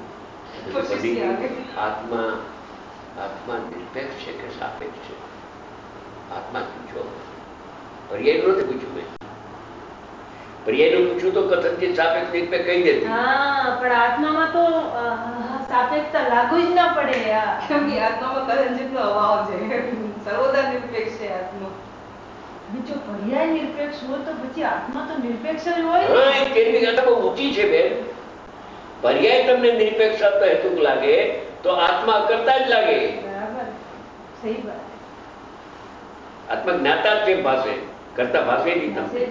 આત્મા નિરપેક્ષ છે કે સાપેક્ષ છે? આત્મા પૂછો, પર્યાયનું નથી પૂછ્યું મેં. પર્યાયનું પૂછ્યું તો કથનથી સાપેક્ષ નિરપેક્ષ કહી દેતી. પણ આત્મામાં તો સાપેક્ષતા લાગુ જ ના પડે. કેમ કે આત્મામાં કથનચિતનો અભાવ છે. સર્વદા નિરપેક્ષ છે આત્મા. બીજો પર્યાય નિરપેક્ષ હોય તો પછી આત્મા તો નિરપેક્ષ જ હોય. હા, એ તેની ગાથા બહુ ઊંચી છે બેન. પર્યાય તમને નિરપેક્ષ શબ્દ હેતુક લાગે તો આત્મા કરતા જ લાગે. બરાબર, સહી વાત. આત્મા જ્ઞાતા જ છે ભાષે, કરતા ભાષે નહીં તમને.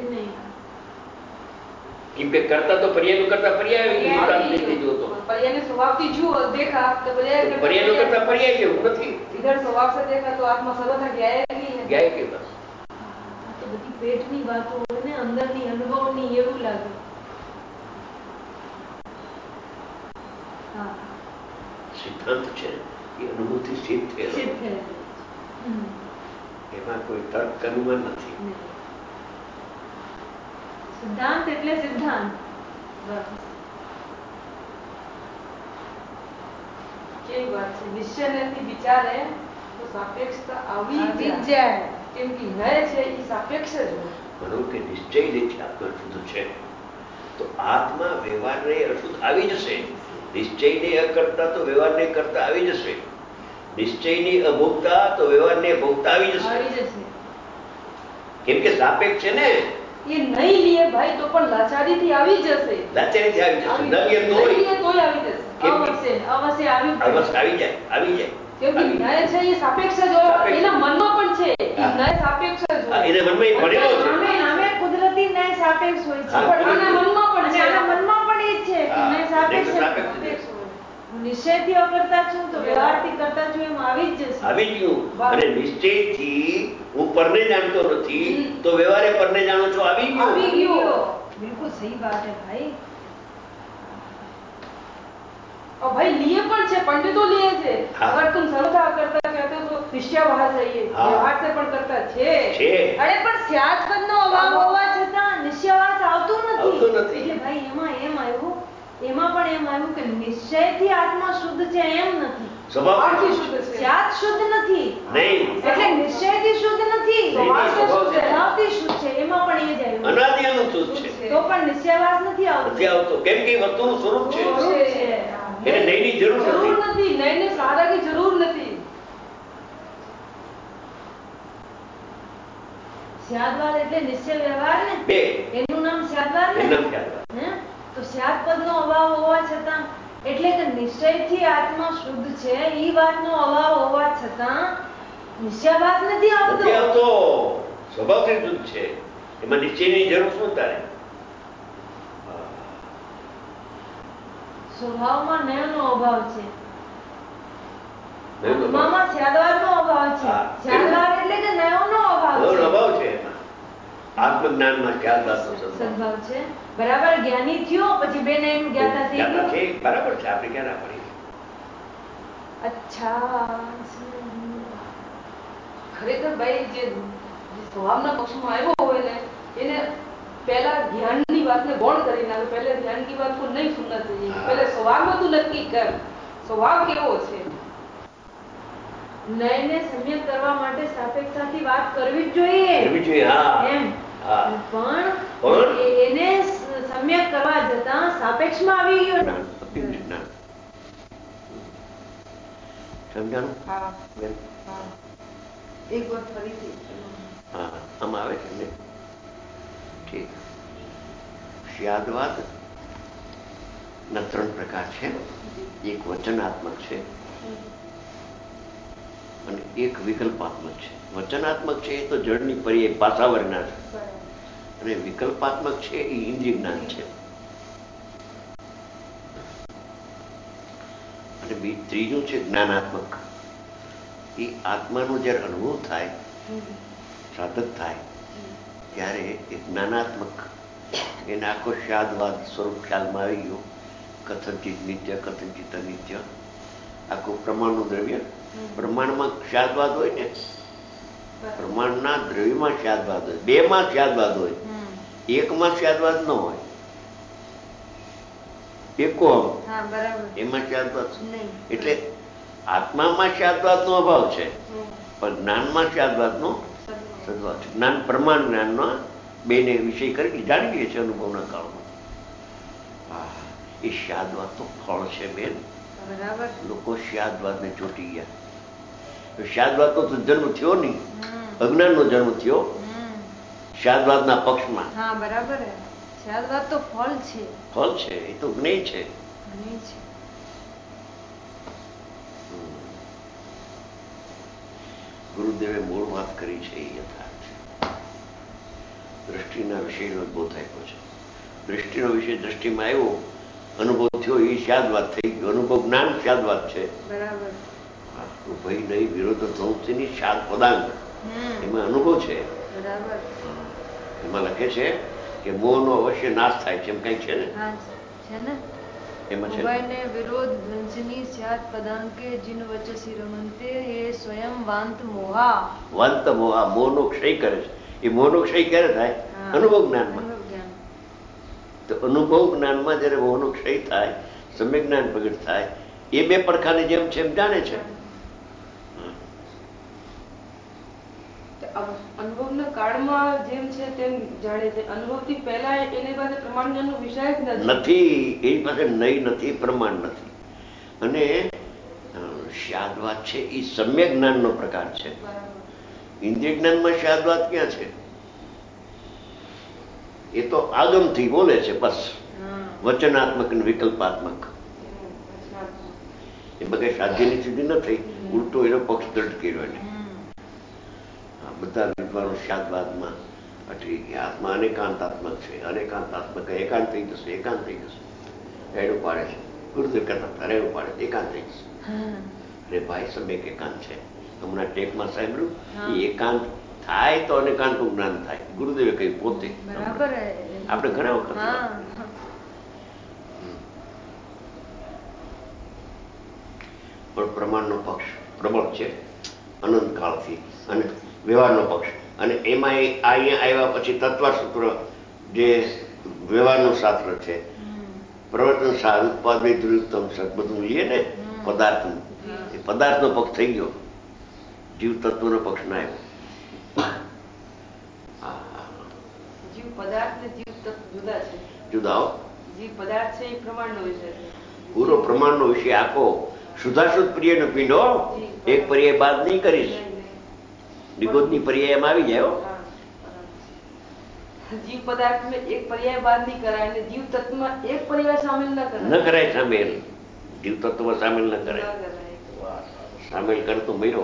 કેમ કે કરતા તો પર્યાયનું કરતા પર્યાય જોતો. પર્યાયને સ્વભાવથી જુઓ દેખા તો પર્યાયનું કરતા પર્યાય જેવું નથી. इधर स्वभाव से देखा तो आत्मा सर्वथा ज्ञायक ही है. ज्ञायक है बस. પેટની વાતો હોય ને અંદરની અનુભવની એવું લાગે. સિદ્ધાંત છે એ અનુભૂતિ સિદ્ધ થયેલો, એમાં કોઈ તર્ક અનુમાન નથી. સિદ્ધાંત એટલે સિદ્ધાંત. કેવી વાત છે. નિશ્ચય નથી વિચારે તો સાપેક્ષતા આવી જ જાય. કેમ કે લય છે એ સાપેક્ષ જ હોય. માનો કે નિશ્ચય લેથી આત્મા શુદ્ધ છે તો આત્મા વ્યવહારને અશુદ્ધ આવી જશે. નિશ્ચયને અકર્તા તો વ્યવહારને કરતા આવી જશે. નિશ્ચયની અભોગતા તો વ્યવહારને ભોગતા આવી જશે. કેમ કે સાપેક્ષ છે ને. એ નહીં લે ભાઈ તો પણ લાચારીથી આવી જશે. લાચારીથી આવી જશે. ન લે તોય આવી જશે. અવશ્ય આવી જાય. કેમ કે ન્યાય છે એ સાપેક્ષ જ હોય. એના મનમાં પણ છે એ ન્યાય સાપેક્ષ જ હોય. એને મનમાં ભરેલો છે. નામે કુદરતી ન્યાય સાપેક્ષ હોય છે. પણ આના મનમાં પણ છે. આના મનમાં પણ એ છે કે ન્યાય સાપેક્ષ હોય. નિશ્ચયથી અકર્તા છું તો વ્યવહારથી કરતા છું એમ આવી જ જશે. આવી ગયું. અને નિશ્ચયથી હું પરને જાણતો નથી તો વ્યવહારે પરને જાણો છો. આવી ગયો. બિલકુલ સહી વાત है भाई. और भाई लिए पण છે, पंडितो लिए છે. अगर तुम सर्वथा करता चाहते हो तो निश्चय वहां चाहिए. व्यवहार से પણ કરતા છે. અરે પણ સ્યાદપદનો અભાવ હોવા છતાં નિશ્ચયવાસ આવતો નથી. એટલે ભાઈ એમાં એમ આવ્યું કે નિશ્ચયથી આત્મા શુદ્ધ છે એમ નથી. સ્વભાવથી શુદ્ધ છે. સ્યાદ શુદ્ધ નથી. નહીં. એટલે નિશ્ચયથી શુદ્ધ નથી. સ્વભાવથી શુદ્ધ છે. એમાં પણ એ જ આવ્યું. અનાદિનું શુદ્ધ છે. તો પણ નિશ્ચયવાસ નથી આવતો. કેમ કે વસ્તુનું સ્વરૂપ છે. એને નહીંની જરૂર નથી. નહીંને સહારાની જરૂર નથી. સ્યાદવાદ એટલે નિશ્ચય વ્યવહાર ને બે. એનું નામ સ્યાદવાદ ને. તો સ્યાદપદનો અભાવ હોવા છતાં એટલે કે નિશ્ચયથી આત્મા શુદ્ધ છે એ વાતનો અભાવ હોવા છતાં નિશ્ચયવાદ નથી આવતો. સ્વભાવથી શુદ્ધ છે. એમાં નિશ્ચયની જરૂર શું તારે? સ્વભાવમાં નયનો અભાવ છે. આત્મામાં સ્યાદવાદનો અભાવ છે. સ્યાદવાદ એટલે કે નયોનો અભાવ છે. આત્મજ્ઞાનમાં ખ્યાલવાદનો સદભાવ છે. બરાબર. જ્ઞાની થયો પછી બે નયન જ્ઞાતા થઈ ગયો. બરાબર છે. આપણે ક્યાં ના પડી. અચ્છા. ખરેખર ભાઈ જે સ્વભાવના પક્ષમાં આવ્યો હોય ને એને पहला ज्ञान की बात ने गौण करी ना. पहले ज्ञान की बात को नहीं सुनना चाहिए. पहले स्वभाव में तू नक्की कर स्वभाव केવો છે. નયને સમ્યક કરવા માટે સાપેક્ષતાથી વાત કરવી જ જોઈએ. એમ પણ એને સમ્યક કરવા જતા સાપેક્ષમાં આવી ગયો. સમજાણું? હા. એક વાર ફરીથી આમ આવે છે ને. ઠીક. સ્યાદવાદ ના 3 પ્રકાર છે. એક વચનાત્મક છે અને એક વિકલ્પાત્મક છે. વચનાત્મક છે એ તો જળની પર્યાય ભાષાવરના છે અને વિકલ્પાત્મક છે એ ઇન્દ્રિય જ્ઞાન છે. અને ત્રીજું છે જ્ઞાનાત્મક. એ આત્માનો જ્યારે અનુભવ થાય સાધક થાય ત્યારે એ જ્ઞાનાત્મક એને આખો સ્યાદવાદ સ્વરૂપ ખ્યાલમાં આવી ગયો. કથનચિત નિત્ય, કથનચિત અનિત્ય, આખું પ્રમાણનું દ્રવ્ય. પ્રમાણમાં સ્યાદવાદ હોય ને, પ્રમાણના દ્રવ્યમાં સ્યાદવાદ હોય. 2માં સ્યાદવાદ હોય, 1માં સ્યાદવાદ ન હોય. એકો એમાં સ્યાદવાદ. એટલે આત્મામાં સ્યાદવાદનો અભાવ છે પણ જ્ઞાનમાં સ્યાદવાદનો સદભાવ છે. જ્ઞાન પ્રમાણ જ્ઞાનનો બેને વિષય કરી જાણી લઈએ છીએ અનુભવના કાળમાં. એ સ્યાદવાદ તો ફળ છે બેન. લોકો સ્યાદવાદને ચોટી ગયા. સ્યાદવાદનો તો જન્મ થયો નહીં, અજ્ઞાનનો જન્મ થયો સ્યાદવાદના પક્ષમાં. હા બરાબર. સ્યાદવાદ તો ફળ છે. ફળ છે. એ તો જ્ઞેય છે. ગુરુદેવે મૂળ વાત કરી છે એ યથાર્થ છે. દ્રષ્ટિના વિષયનો બોધ આપ્યો છે. દ્રષ્ટિનો વિષય દ્રષ્ટિમાં આવ્યો, અનુભવ થયો એ સ્યાદવાદ થઈ ગયો. અનુભવ જ્ઞાન સ્યાદવાદ છે. બરાબર. ભાઈ નહીં વિરોધ પ્રવૃત્તિની સ્યાદ પદાંક એમાં અનુભવ છે. બરાબર. એમાં લખે છે કે મોહનો અવશ્ય નાશ થાય છે, એમ કઈ છે ને? એમાં છે વિરોધ વંશની સ્યાત પદાંકે જીન વચસી રમંતે એ સ્વયં વાંત મોહા. વાંત મોહા, મોહનો ક્ષય કરે છે. એ મોહનો ક્ષય ક્યારે થાય? અનુભવ જ્ઞાનમાં. તો અનુભવ જ્ઞાનમાં જયારે મોહનો ક્ષય થાય, સમ્યક જ્ઞાન પ્રગટ થાય, એ બે પડખાની જેમ છે એમ જાણે છે. અનુભવના કાળમાં જેમ છે તેમ જાણે છે. અનુભવથી પહેલા એની પાસે પ્રમાણ જ્ઞાનનો વિષય જ નથી. એની પાસે નહીં નથી, પ્રમાણ નથી. અને શાદવાદ છે એ સમ્યક જ્ઞાનનો પ્રકાર છે. ઇન્દ્રિય જ્ઞાનમાં શાદવાદ ક્યાં છે? એ તો આગમથી બોલે છે બસ, વચનાત્મક અને વિકલ્પાત્મક. એ બધા સાધ્યની સિદ્ધિ ન થઈ, ઉલટો એનો પક્ષ દ્રઢ કર્યો એને. બધા વિદ્વાનો શાદવાદમાં અટકી ગયા. આત્મા અનેકાંતાત્મક છે, અનેકાંતાત્મક એકાંત થઈ જશે, એકાંત થઈ જશે, રેડું પાડે છે. ગુરુદેવ કરતા રેડું પાડે, એકાંત થઈ જશે. અરે ભાઈ, સમ્યક એકાંત છે. હમણાં ટેપમાં સાંભળ્યું, એ એકાંત થાય તો અનેકાંતનું જ્ઞાન થાય. ગુરુદેવે કહ્યું પોતે. આપણે ઘણા વખત પણ પ્રમાણનો પક્ષ પ્રબળ છે અનંત કાળથી, અને વ્યવહારનો પક્ષ. અને એમાં અહીંયા આવ્યા પછી તત્વ સૂત્ર જે વ્યવહારનું શાસ્ત્ર છે, પ્રવર્તન સાર ઉત્પાદ વિદ્યુત્તમ સત બધું લઈએ ને પદાર્થનું, એ પદાર્થનો પક્ષ થઈ ગયો, જીવ તત્વનો પક્ષ ના આવ્યો. જીવ પદાર્થ ને જીવ તત્વ જુદા છે. જુદા. જીવ પદાર્થ છે એ પ્રમાણનો વિષય છે. પૂરો પ્રમાણનો વિષય આખો શુદ્ધાશુદ્ધ પ્રિયનો પીંડો એક પર્યાય બાદ નહીં કરીશ. નિગોદની પર્યાય એમ આવી જાય. જીવ પદાર્થ में एक पर्याय बात नहीं कराय અને જીવ તત્વમાં એક પર્યાય સામેલ ન કરાય. સામેલ જીવ તત્વ સામેલ ન કરાય. સામેલ કરતો મર્યો,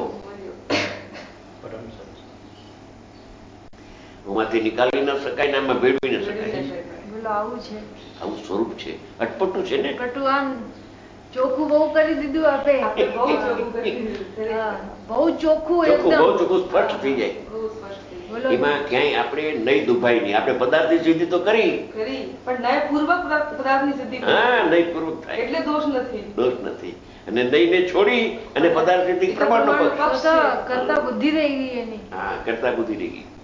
એમાંથી નીકાળી ન શકાય ને આમાં ભેળવી ન શકાય. આવું છે, આવું સ્વરૂપ છે, અટપટું છે ને. ચોખ્ખું બહુ કરી દીધું. આપે બહુ ચોખ્ખું સ્પષ્ટ થઈ જાય. એમાં ક્યાંય આપણે નહીં દુભાઈ નહીં. આપણે પદાર્થની સિદ્ધિ તો કરી પણ ન્યાયપૂર્વક પદાર્થની સિદ્ધિ. હા, ન્યાયપૂર્વક થાય એટલે દોષ નથી. અને નહીંને છોડી અને પદાર્થ સિદ્ધિ પ્રમાણનો પક્ષ કરતા બુદ્ધિ રહી ગઈ એની. હા, કરતા બુદ્ધિ રહી ગઈ.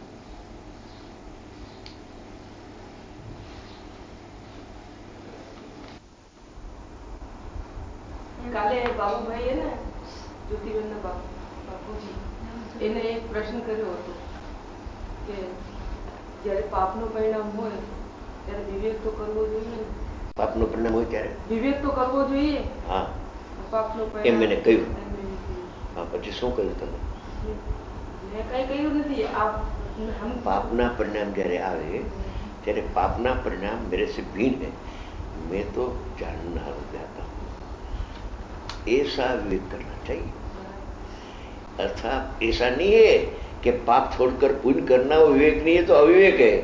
કાલે બાબુભાઈ ને જ્યોતિબેન બાપુજી એને એક પ્રશ્ન કર્યો હતો કે જયારે પાપનું પરિણામ હોય ત્યારે વિવેક તો કરવો જોઈએ. પાપનું પરિણામ હોય ત્યારે વિવેક તો કરવો જોઈએ. હા, પાપનું એમ પરિણામ એને કહ્યું. હા, પછી શું કહ્યું તમે? મેં કઈ કહ્યું નથી. પાપના પરિણામ જયારે આવે ત્યારે પાપના પરિણામ मेरे से भिन्न है, मैं तो जानना हो जाता हूँ, ऐसा विवेक करना चाहिए. अर्थात ऐसा नहीं है कि पाप छोड़कर पुण्य करना वो विवेक नहीं है, तो अविवेक है.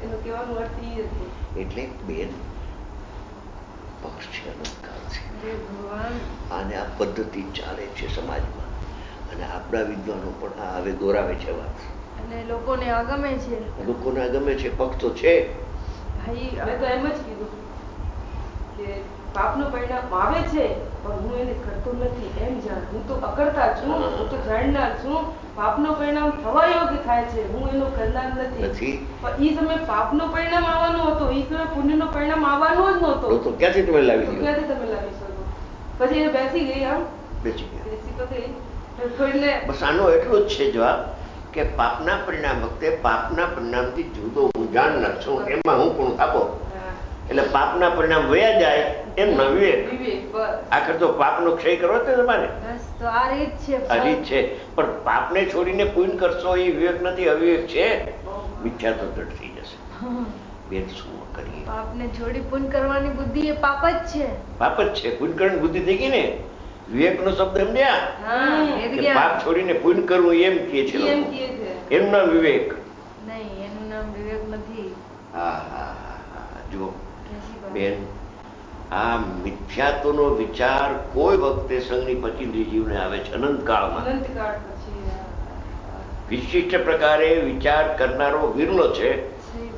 એટલે બેન પક્ષ છે, અલંકાર છે, અને આ પદ્ધતિ ચાલે છે સમાજમાં, અને આપણા વિદ્વાનો પણ આ હવે દોરાવે છે વાત, અને લોકોને આ ગમે છે. પક્ષ તો છે. ભાઈ હવે તો એમ જ કીધું કે પાપનું પરિણામ આવે છે પણ હું એને કરતો નથી એમ જાણ. હું તો અકર્તા છું, હું તો જાણનાર છું. પાપનું પરિણામ થવા યોગ્ય થાય છે, હું એનો કરનાર નથી. પણ એ સમય પાપનું પરિણામ આવવાનું હતું, એ સમય પુણ્યનું પરિણામ આવવાનું જ નહોતું. તો ક્યાંથી તમે લાવી શકો? પછી એ બેસી ગઈ. આમ બેસી ગયા. બેસી તો ગઈ. થોડીને બસ આનો એટલું જ છે જવાબ કે પાપના પરિણામ વખતે પાપના પરિણામથી જુદો હું જાણનાર છું, એમાં હું પણ આપો. એટલે પાપના પરિણામ વયા જાય એમ ન વિવેક. આખર તો પાપનો ક્ષય કરવો છે તમારે. આ રીત છે. પણ પાપને છોડીને પુણ્ય કરશો એ વિવેક નથી, અવિવેક છે. મિથ્યા તો દ્રઢ થઈ જશે. બેન શું કરીએ? પાપને છોડી પુણ્ય કરવાની બુદ્ધિ એ પાપ જ છે. પાપ જ છે. પુણ્ય કરવાની બુદ્ધિ થઈ ગઈ ને. વિવેક નો શબ્દ સમજ્યા? પાપ છોડીને પુણ્ય કરવું એમ કે છે. એનું નામ વિવેક નહીં. એનું નામ વિવેક નથી. હા, જુઓ બેન, આ મિથ્યાત્વનો વિચાર કોઈ વખતે સંઘની પચીન્દ્રિય જીવને આવે છે અનંતકાળમાં. વિશિષ્ટ પ્રકારે વિચાર કરનારો વિરલો છે.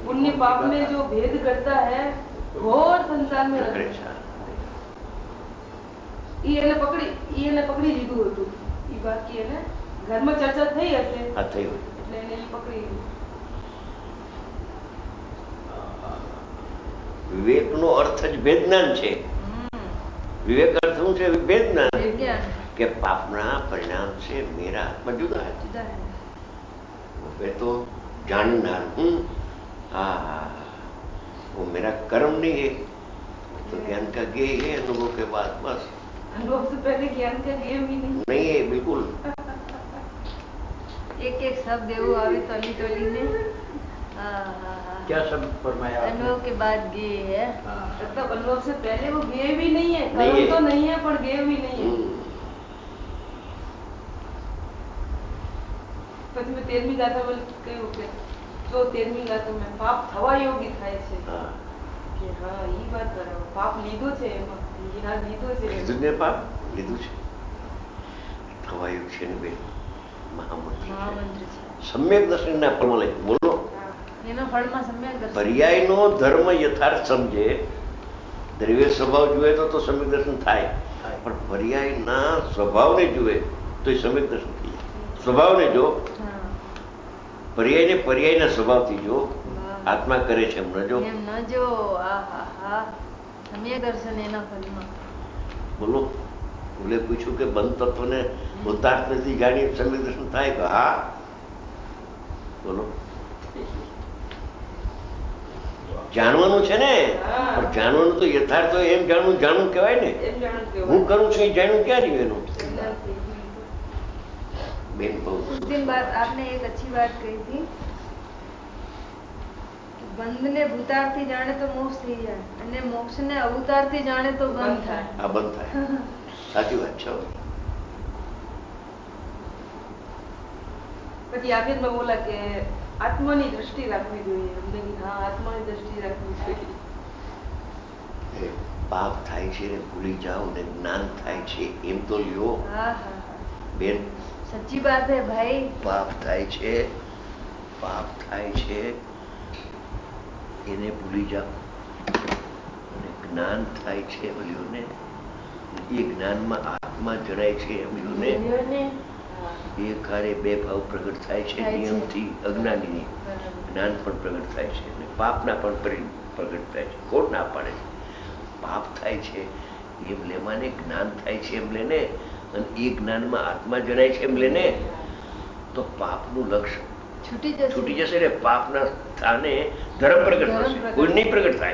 पुण्य पाप में जो भेद करता है घोर संसार में એને પકડી લીધું હતું. એ બાકી એને ઘરમાં ચર્ચા થઈ હશે એટલે એને પકડી લીધું. વિવેકનો અર્થ જ ભેદજ્ઞાન છે. વિવેક અર્થ શું છે? ભેદજ્ઞાન કે પાપના પરિણામ છે મેરા આત્મા જુદા है. मैं तो जानना हूँ, वो मेरा कर्म नहीं है. तो ज्ञान का ज्ञेय है अनुभव के बाद. बस अनुभव से पहले ज्ञान का ज्ञेय भी नहीं है. बिल्कुल एक एक शब्द એવું આવે તલી તલીને. क्या शब्द फरमाया? अनुभव के बाद ज्ञेय है. मतलब अनुभव से पहले वो ज्ञेय भी नहीं है. कर्म तो नहीं है पर ज्ञेय भी नहीं है. પછી મેં 13મી ગાથામાં કહ્યું કે જો 13મી ગાથામાં પાપ થવા યોગ્ય થાય છે કે હા એ વાત બરાબર. પાપ લીધો છે એમાં લીધો છે પાપ લીધું છે થવા યોગ્ય છે ને બે મહામંત્ર છે. સમ્યક દર્શનના ફળમાં લઈ બોલો. એનો ફળમાં સમ્યક દર્શન. પર્યાયનો ધર્મ યથાર્થ સમજે. દ્રવ્ય સ્વભાવ જુએ તો સમ્યક દર્શન થાય, પણ પર્યાયના સ્વભાવને જુએ તો એ સમ્યક દર્શન થઈ જાય. સ્વભાવને જો, પર્યાયને પર્યાયના સ્વભાવથી જો, આત્મા કરે છે એમ ન જો. સમ્યક દર્શન એના ફળમાં. બોલો. ભૂલે પૂછ્યું કે બંધ તત્વને ઉદાર્થથી જાણી સમ્યક દર્શન થાય કે હા? બોલો. જાણવાનું છે ને, પણ જાણવાનું તો યથાર્થ હોય એમ જાણવું કહેવાય ને. હું કરું છું એ જાણવું ક્યાં રહ્યું એનું? बेन उस दिन बाद आपने एक अच्छी बात कही थी, बंध ने भूतार्थी जाने तो मोक्ष થઈ જાય અને મોક્ષ ને અવતારથી જાણે તો બંધ થાય. આ બંધ થાય. સાચી વાત છે. પછી આખિરમાં બોલા કે આત્માની દ્રષ્ટિ રાખવી જોઈએ. અમને હા આત્માની દ્રષ્ટિ રાખવી જોઈએ. પાપ થાય છે ને ભૂલી જાઓ ને જ્ઞાન થાય છે એમ તો લ્યો. બેન સચ્ચી બાત હે ભાઈ. પાપ થાય છે એને ભૂલી જાઓ અને જ્ઞાન થાય છે બોલ્યોને, એ જ્ઞાનમાં આત્મા જણાય છે બોલ્યોને. એ કાર્ય બે ભાવ પ્રગટ થાય છે નિયમથી. અજ્ઞાનીની જ્ઞાન પણ પ્રગટ થાય છે અને પાપના પણ પ્રગટ થાય છે. ખોટ ના પાડે છે. પાપ થાય છે એમ લેવાને, જ્ઞાન થાય છે એમ લેને, અને એ જ્ઞાનમાં આત્મા જણાય છે એમ લેને, તો પાપનું લક્ષ્ય છૂટી જશે ને. પાપના સ્થાને ધર્મ પ્રગટ થશે. કોઈ નહીં પ્રગટ થાય,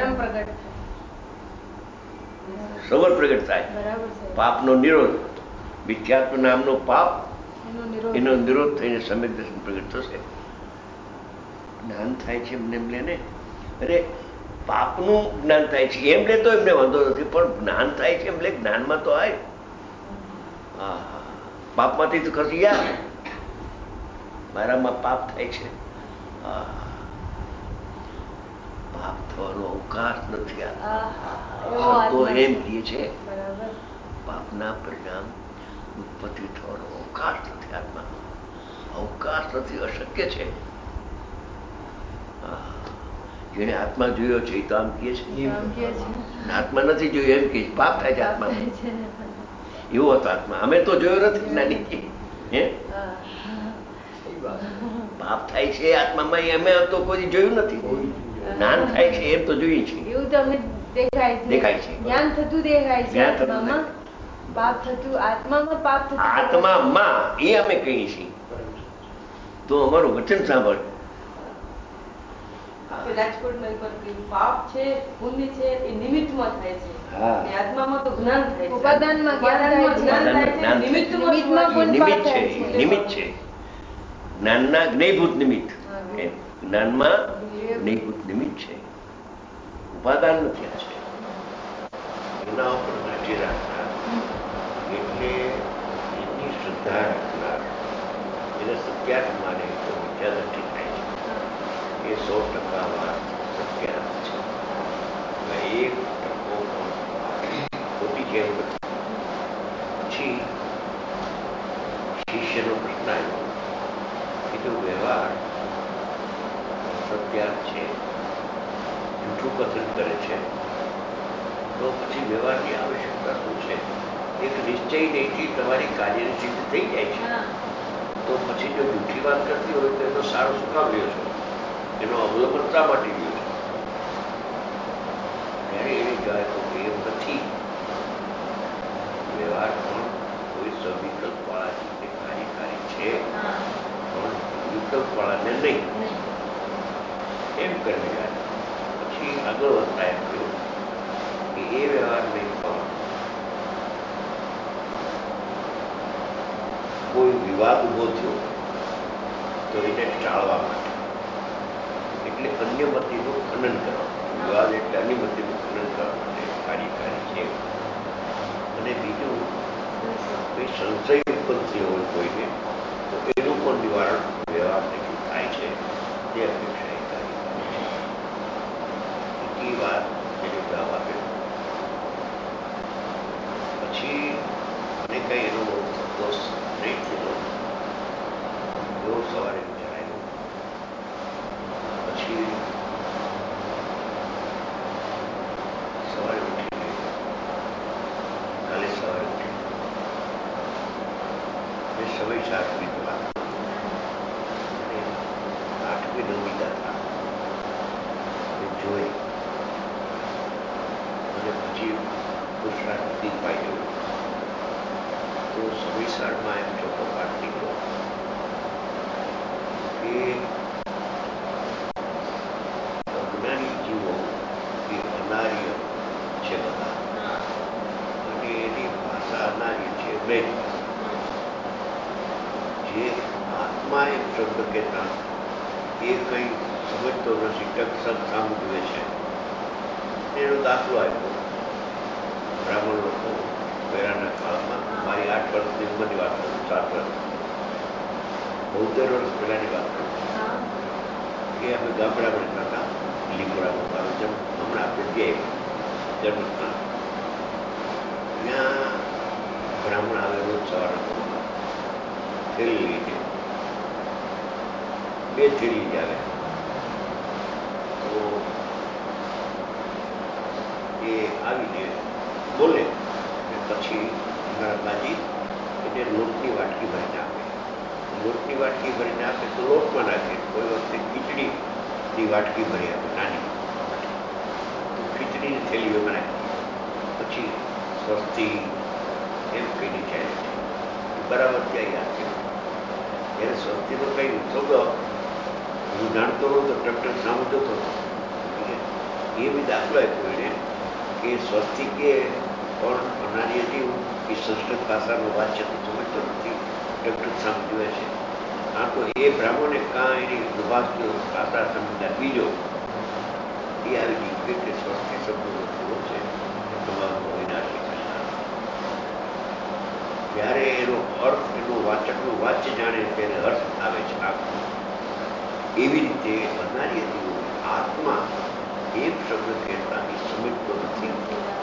સવર પ્રગટ થાય. પાપનો નિરોધ, મિથ્યાત્વ નામનો પાપ એનો નિરોધ થઈને સમ્યક દર્શન પ્રગટ થશે. જ્ઞાન થાય છે એમને એમ લેને. અરે પાપનું જ્ઞાન થાય છે એમ લે તો એમને વાંધો નથી, પણ જ્ઞાન થાય છે એમ લે. જ્ઞાનમાં તો આય પાપમાંથી તો ખસી ગયા. મારામાં પાપ થાય છે. પાપ થવાનો અવકાશ નથી. તો એમ કહે છે પાપના પરિણામ ઉત્પત્તિ થવાનો અવકાશ નથી. આત્મામાં અવકાશ નથી, અશક્ય છે. જેને આત્મા જોયો છે એ તો આમ કહે છે, આત્મા નથી જોયો એમ કે પાપ થાય છે આત્મામાં. એવો હતો આત્મા. અમે તો જોયો નથી જ્ઞાની. હે પાપ થાય છે આત્મામાં અમે તો કોઈ જોયું નથી. જ્ઞાન થાય છે એમ તો જોઈએ છે. એવું તો અમને દેખાય છે. જ્ઞાન થતું દેખાય છે. આત્મામાં પાપ થતું, આત્મામાં પાપ થતું, આત્મામાં એ અમે કહીએ છીએ. તો અમારું વચન સાંભળ. રાજકોટમાં પાપ છે, પુણ્ય છે એ નિમિત્તમાં થાય છે. આત્મામાં તો જ્ઞાન થાય છે. ઉપાદાનમાં જ્ઞાન થાય છે. નિમિત્ત છે. નિમિત્ત છે. જ્ઞાનના જ્ઞેયભૂત નિમિત્ત. જ્ઞાનમાં જ્ઞેયભૂત નિમિત્ત છે. ઉપાદાન નથી. આ છે એના ઉપર દ્રષ્ટિ રાખનાર, એટલે એની શ્રદ્ધા રાખનાર, એને સત્યાર્થ માને તો મિથ્યા દ્રષ્ટિ થાય છે. એ 100% વાત સત્યાર્થ છે. 1% ખોટી જેમ. પછી શિષ્યનો પ્રશ્ન આવ્યો, કીધું વ્યવહાર સત્યાર્થ છે કથન કરે છે તો પછી વ્યવહારની આવશ્યકતા શું છે? એક નિશ્ચય નહીંથી તમારી કાર્યની સિદ્ધ થઈ જાય છે, તો પછી જો જૂઠી વાત કરતી હોય તો એનો સારો શું કામ લ્યો છો? એનો અવલંબન શા માટે લ્યો છો? ત્યારે એને કહેવાય તો એમ નથી. વ્યવહાર પણ કોઈ સવિકલ્પ વાળા રીતે કાર્યકારી છે, પણ વિકલ્પ વાળાને નહીં એમ કરવી જાય. પછી આગળ વધતા એમ કહ્યું કે એ વ્યવહાર નહીં પણ કોઈ વિવાદ ઉભો થયો તો એને ટાળવા માટે, એટલે અન્યમતિનું ખનન કરવા. વિવાદ એટલે અન્યમતિનું ખનન કરવા માટે કાર્યકારી છે. અને બીજું કોઈ સંશય ઉત્પન્ન થયો હોય કોઈને તો એનું પણ નિવારણ વ્યવહારથી થાય છે, તે અપેક્ષા એ કાર્યકારી છે. બીજી વાત એને જવાબ આપે. પછી મને કઈ એનો બહુ સંતોષ નહીં થયેલો. એવો સવારે વિચારાયો. પછી સવારે ઉઠીને કાલે સવારે ઉઠી મેં સમય 7 વાત અને 8મી 9મી ગાથા મેં જોઈ અને પછી પુરુષાર્થ દીપાઈ ગયો. તો સમયસારમાં એમ ચોખ્ખો પાઠ નીકળ્યો કે અજ્ઞાની જીવો એ અનાર્ય છે બધા, અને એની ભાષા અનાર્ય છે. મેં જે આત્મા એમ શબ્દ કહેતા એ કંઈ સમજતો નથી, ટકસક સામું જુએ છે. એનો દાખલો આપ્યો. બ્રાહ્મણ લોકો પહેલાના કાળમાં, મારી 8 વર્ષની ઉંમરની વાત કરું, 7 વર્ષ 72 વર્ષ પહેલાની વાત કરું, કે અમે ગામડામાં રહેતા હતા. લીમડામાં મારો જન્મ, હમણાં આપણે ગયા જન્મસ્થાન, ત્યાં બ્રાહ્મણ આવે રોજ સવારના પગમાં થેલી લઈને, 2 થેલી જ આવે. તો એ આવીને બોલે અને પછી મારા બાજી એને લોટની વાટકી ભરીને આપે. લોટની વાટકી ભરીને આપે તો લોટમાં નાખે. કોઈ વખતે ખીચડીની વાટકી ભરી આપે નાની, તો ખીચડીની થેલીઓમાં નાખી. પછી સ્વસ્તી એમ કહીને ચાલે છે. બરાબર ત્યાં યાદ છે. ત્યારે સ્વસ્તીનો કંઈ શબ્દ હું જાણતો નહોતો, ટકટક સામું જોતો હતો. એ બી દાખલો આપ્યો એને કે સ્વસ્તિકે પણ અનાર્ય જીવ એ સંસ્કૃત ભાષાનો વાચ્ય તો સમજતો નથી, ટકટક સામું જુએ છે. કાં તો એ બ્રાહ્મણે કાં એની ભાષા સમજદાર બીજો એ આવી ગયું કે સ્વસ્તિ શબ્દનો પૂરો છે એ તમારો વિનાશી કલ્યાણ. જ્યારે એનો અર્થ, એનો વાચકનો વાચ્ય જાણે ત્યારે અર્થ આવે છે આખો. એવી રીતે અનાર્ય જીવો આત્મા એક શબ્દ કહેતા એ સમજતો નથી.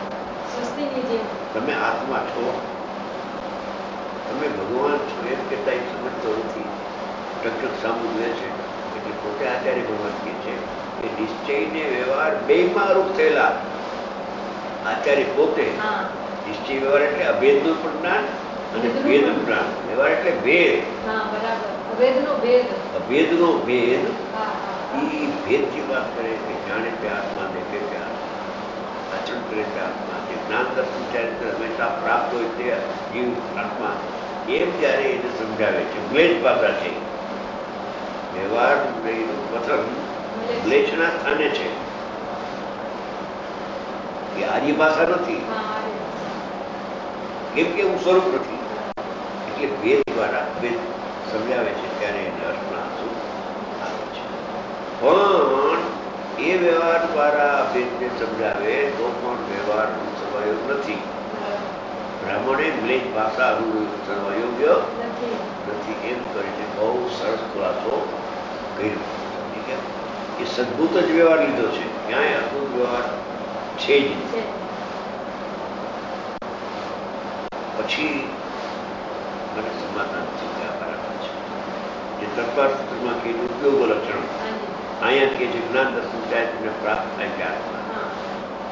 તમે આત્મા છો, તમે ભગવાન છો એમ કહેતા એ સમજતો નથી, ટકટક સામું જુએ છે. એટલે પોતે આચાર્ય ભગવાન કહે છે કે નિશ્ચયને વ્યવહાર બેમાં રૂપ થયેલા આચાર્ય પોતે. નિશ્ચય વ્યવહાર એટલે અભેદનું પણ જ્ઞાન અને ભેદનું જ્ઞાન. વ્યવહાર એટલે ભેદ, અભેદનો ભેદ. એ ભેદની વાત કરે કે જાણે તે આત્મા, દેખે તે આત્મા, આચરણ કરે તે આત્મા, જે જ્ઞાન દર્શન ચારિત્ર હંમેશા પ્રાપ્ત હોય તે જીવ આત્મા, એમ જ્યારે એને સમજાવે છે. મ્લેચ્છ ભાષા છે. વ્યવહારનું કથન મ્લેચ્છના સ્થાને છે. એ આર્ય ભાષા નથી, કેમ કે હું સ્વરૂપ નથી. એટલે વેદ દ્વારા વેદ સમજાવે છે ત્યારે એને અર્થના આંસુ આવે છે. પણ એ વ્યવહાર દ્વારા વેદને સમજાવે તો પણ વ્યવહારનું સર્વયોગ નથી. બ્રાહ્મણે મ્લેચ્છ ભાષા સર્વયોગ્ય નથી એમ કરીને બહુ સરસ ખુલાસો કર્યો. સમજી ગયા? એ સદભૂત જ વ્યવહાર લીધો છે, ક્યાંય અદભુત વ્યવહાર છે જ નહીં. પછી મને સમાધાન થઈ ગયા બરાબર છે. જે તત્વાર સૂત્રમાં કે ઉપયોગ લક્ષણ, અહીંયા કે છે જ્ઞાન દર્શન ચારિત્રને પ્રાપ્ત થાય છે આત્મા.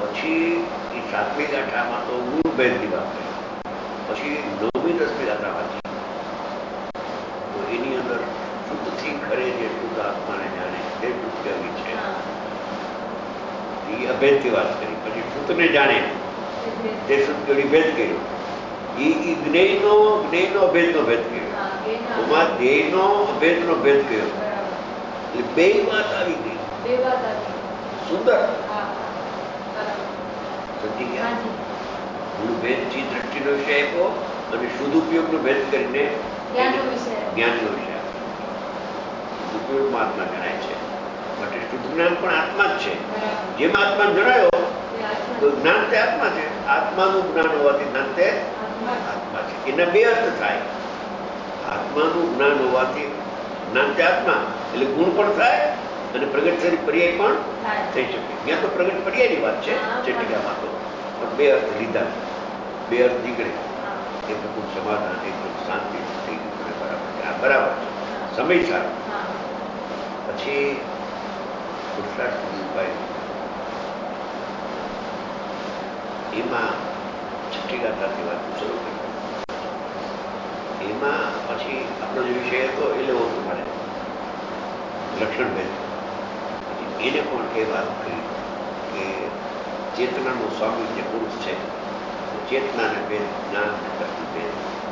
પછી એ 7મી ગાથામાં તો ગુણભેદની વાત કરી. પછી 9મી 10મી ગાથા વાંચી તો એની અંદર શુદ્ધથી ખરે જે શુદ્ધ આત્માને જાણે તે ઉપયોગી છે એ અભેદની વાત કરી. પછી શુદ્ધને જાણે તે શુદ્ધ ભેદ કર્યો. એ જ્ઞેયનો અભેદનો ભેદ કર્યો. એમાં ધ્યેયનો અભેદનો ભેદ કર્યો. એટલે બે વાત આવી ગઈ. સુંદર સમજી ગયા. મૂળ ભેદથી દ્રષ્ટિનો વિષય આપ્યો અને શુદ્ધ ઉપયોગનો ભેદ કરીને જ્ઞાનનો વિષય શુદ્ધ ઉપયોગમાં આત્મા જણાય છે. માટે શુદ્ધ જ્ઞાન પણ આત્મા જ છે. જેમ આત્મા જણાયો તો જ્ઞાન તે આત્મા છે. આત્માનું જ્ઞાન હોવાથી જ્ઞાન તે આત્મા છે. એના બે અર્થ થાય. આત્માનું જ્ઞાન હોવાથી જ્ઞાન તે આત્મા એટલે ગુણ પણ થાય અને પ્રગટ શરીર પર્યાય પણ થઈ શકે. ત્યાં તો પ્રગટ પર્યાયની વાત છે ચેટિકામાં તો, પણ બે અર્થ લીધા, બે અર્થ નીકળે. એક હતું સમાધાન, એક હતું શાંતિ. થઈ ગયું બરાબર છે. આ બરાબર છે સમય સારો. પછી પુરુષાર્થ ઉપાય એમાં છઠ્ઠી ગાથાથી વાત શરૂ કરી. એમાં પછી આપણો જે વિષય હતો એ લેવો હતો મારે લક્ષણ ભેદ. એને પણ એ વાત કરી કે ચેતનાનો સ્વામી જે પુરુષ છે ચેતનાને ભેદ, જ્ઞાન ભેદ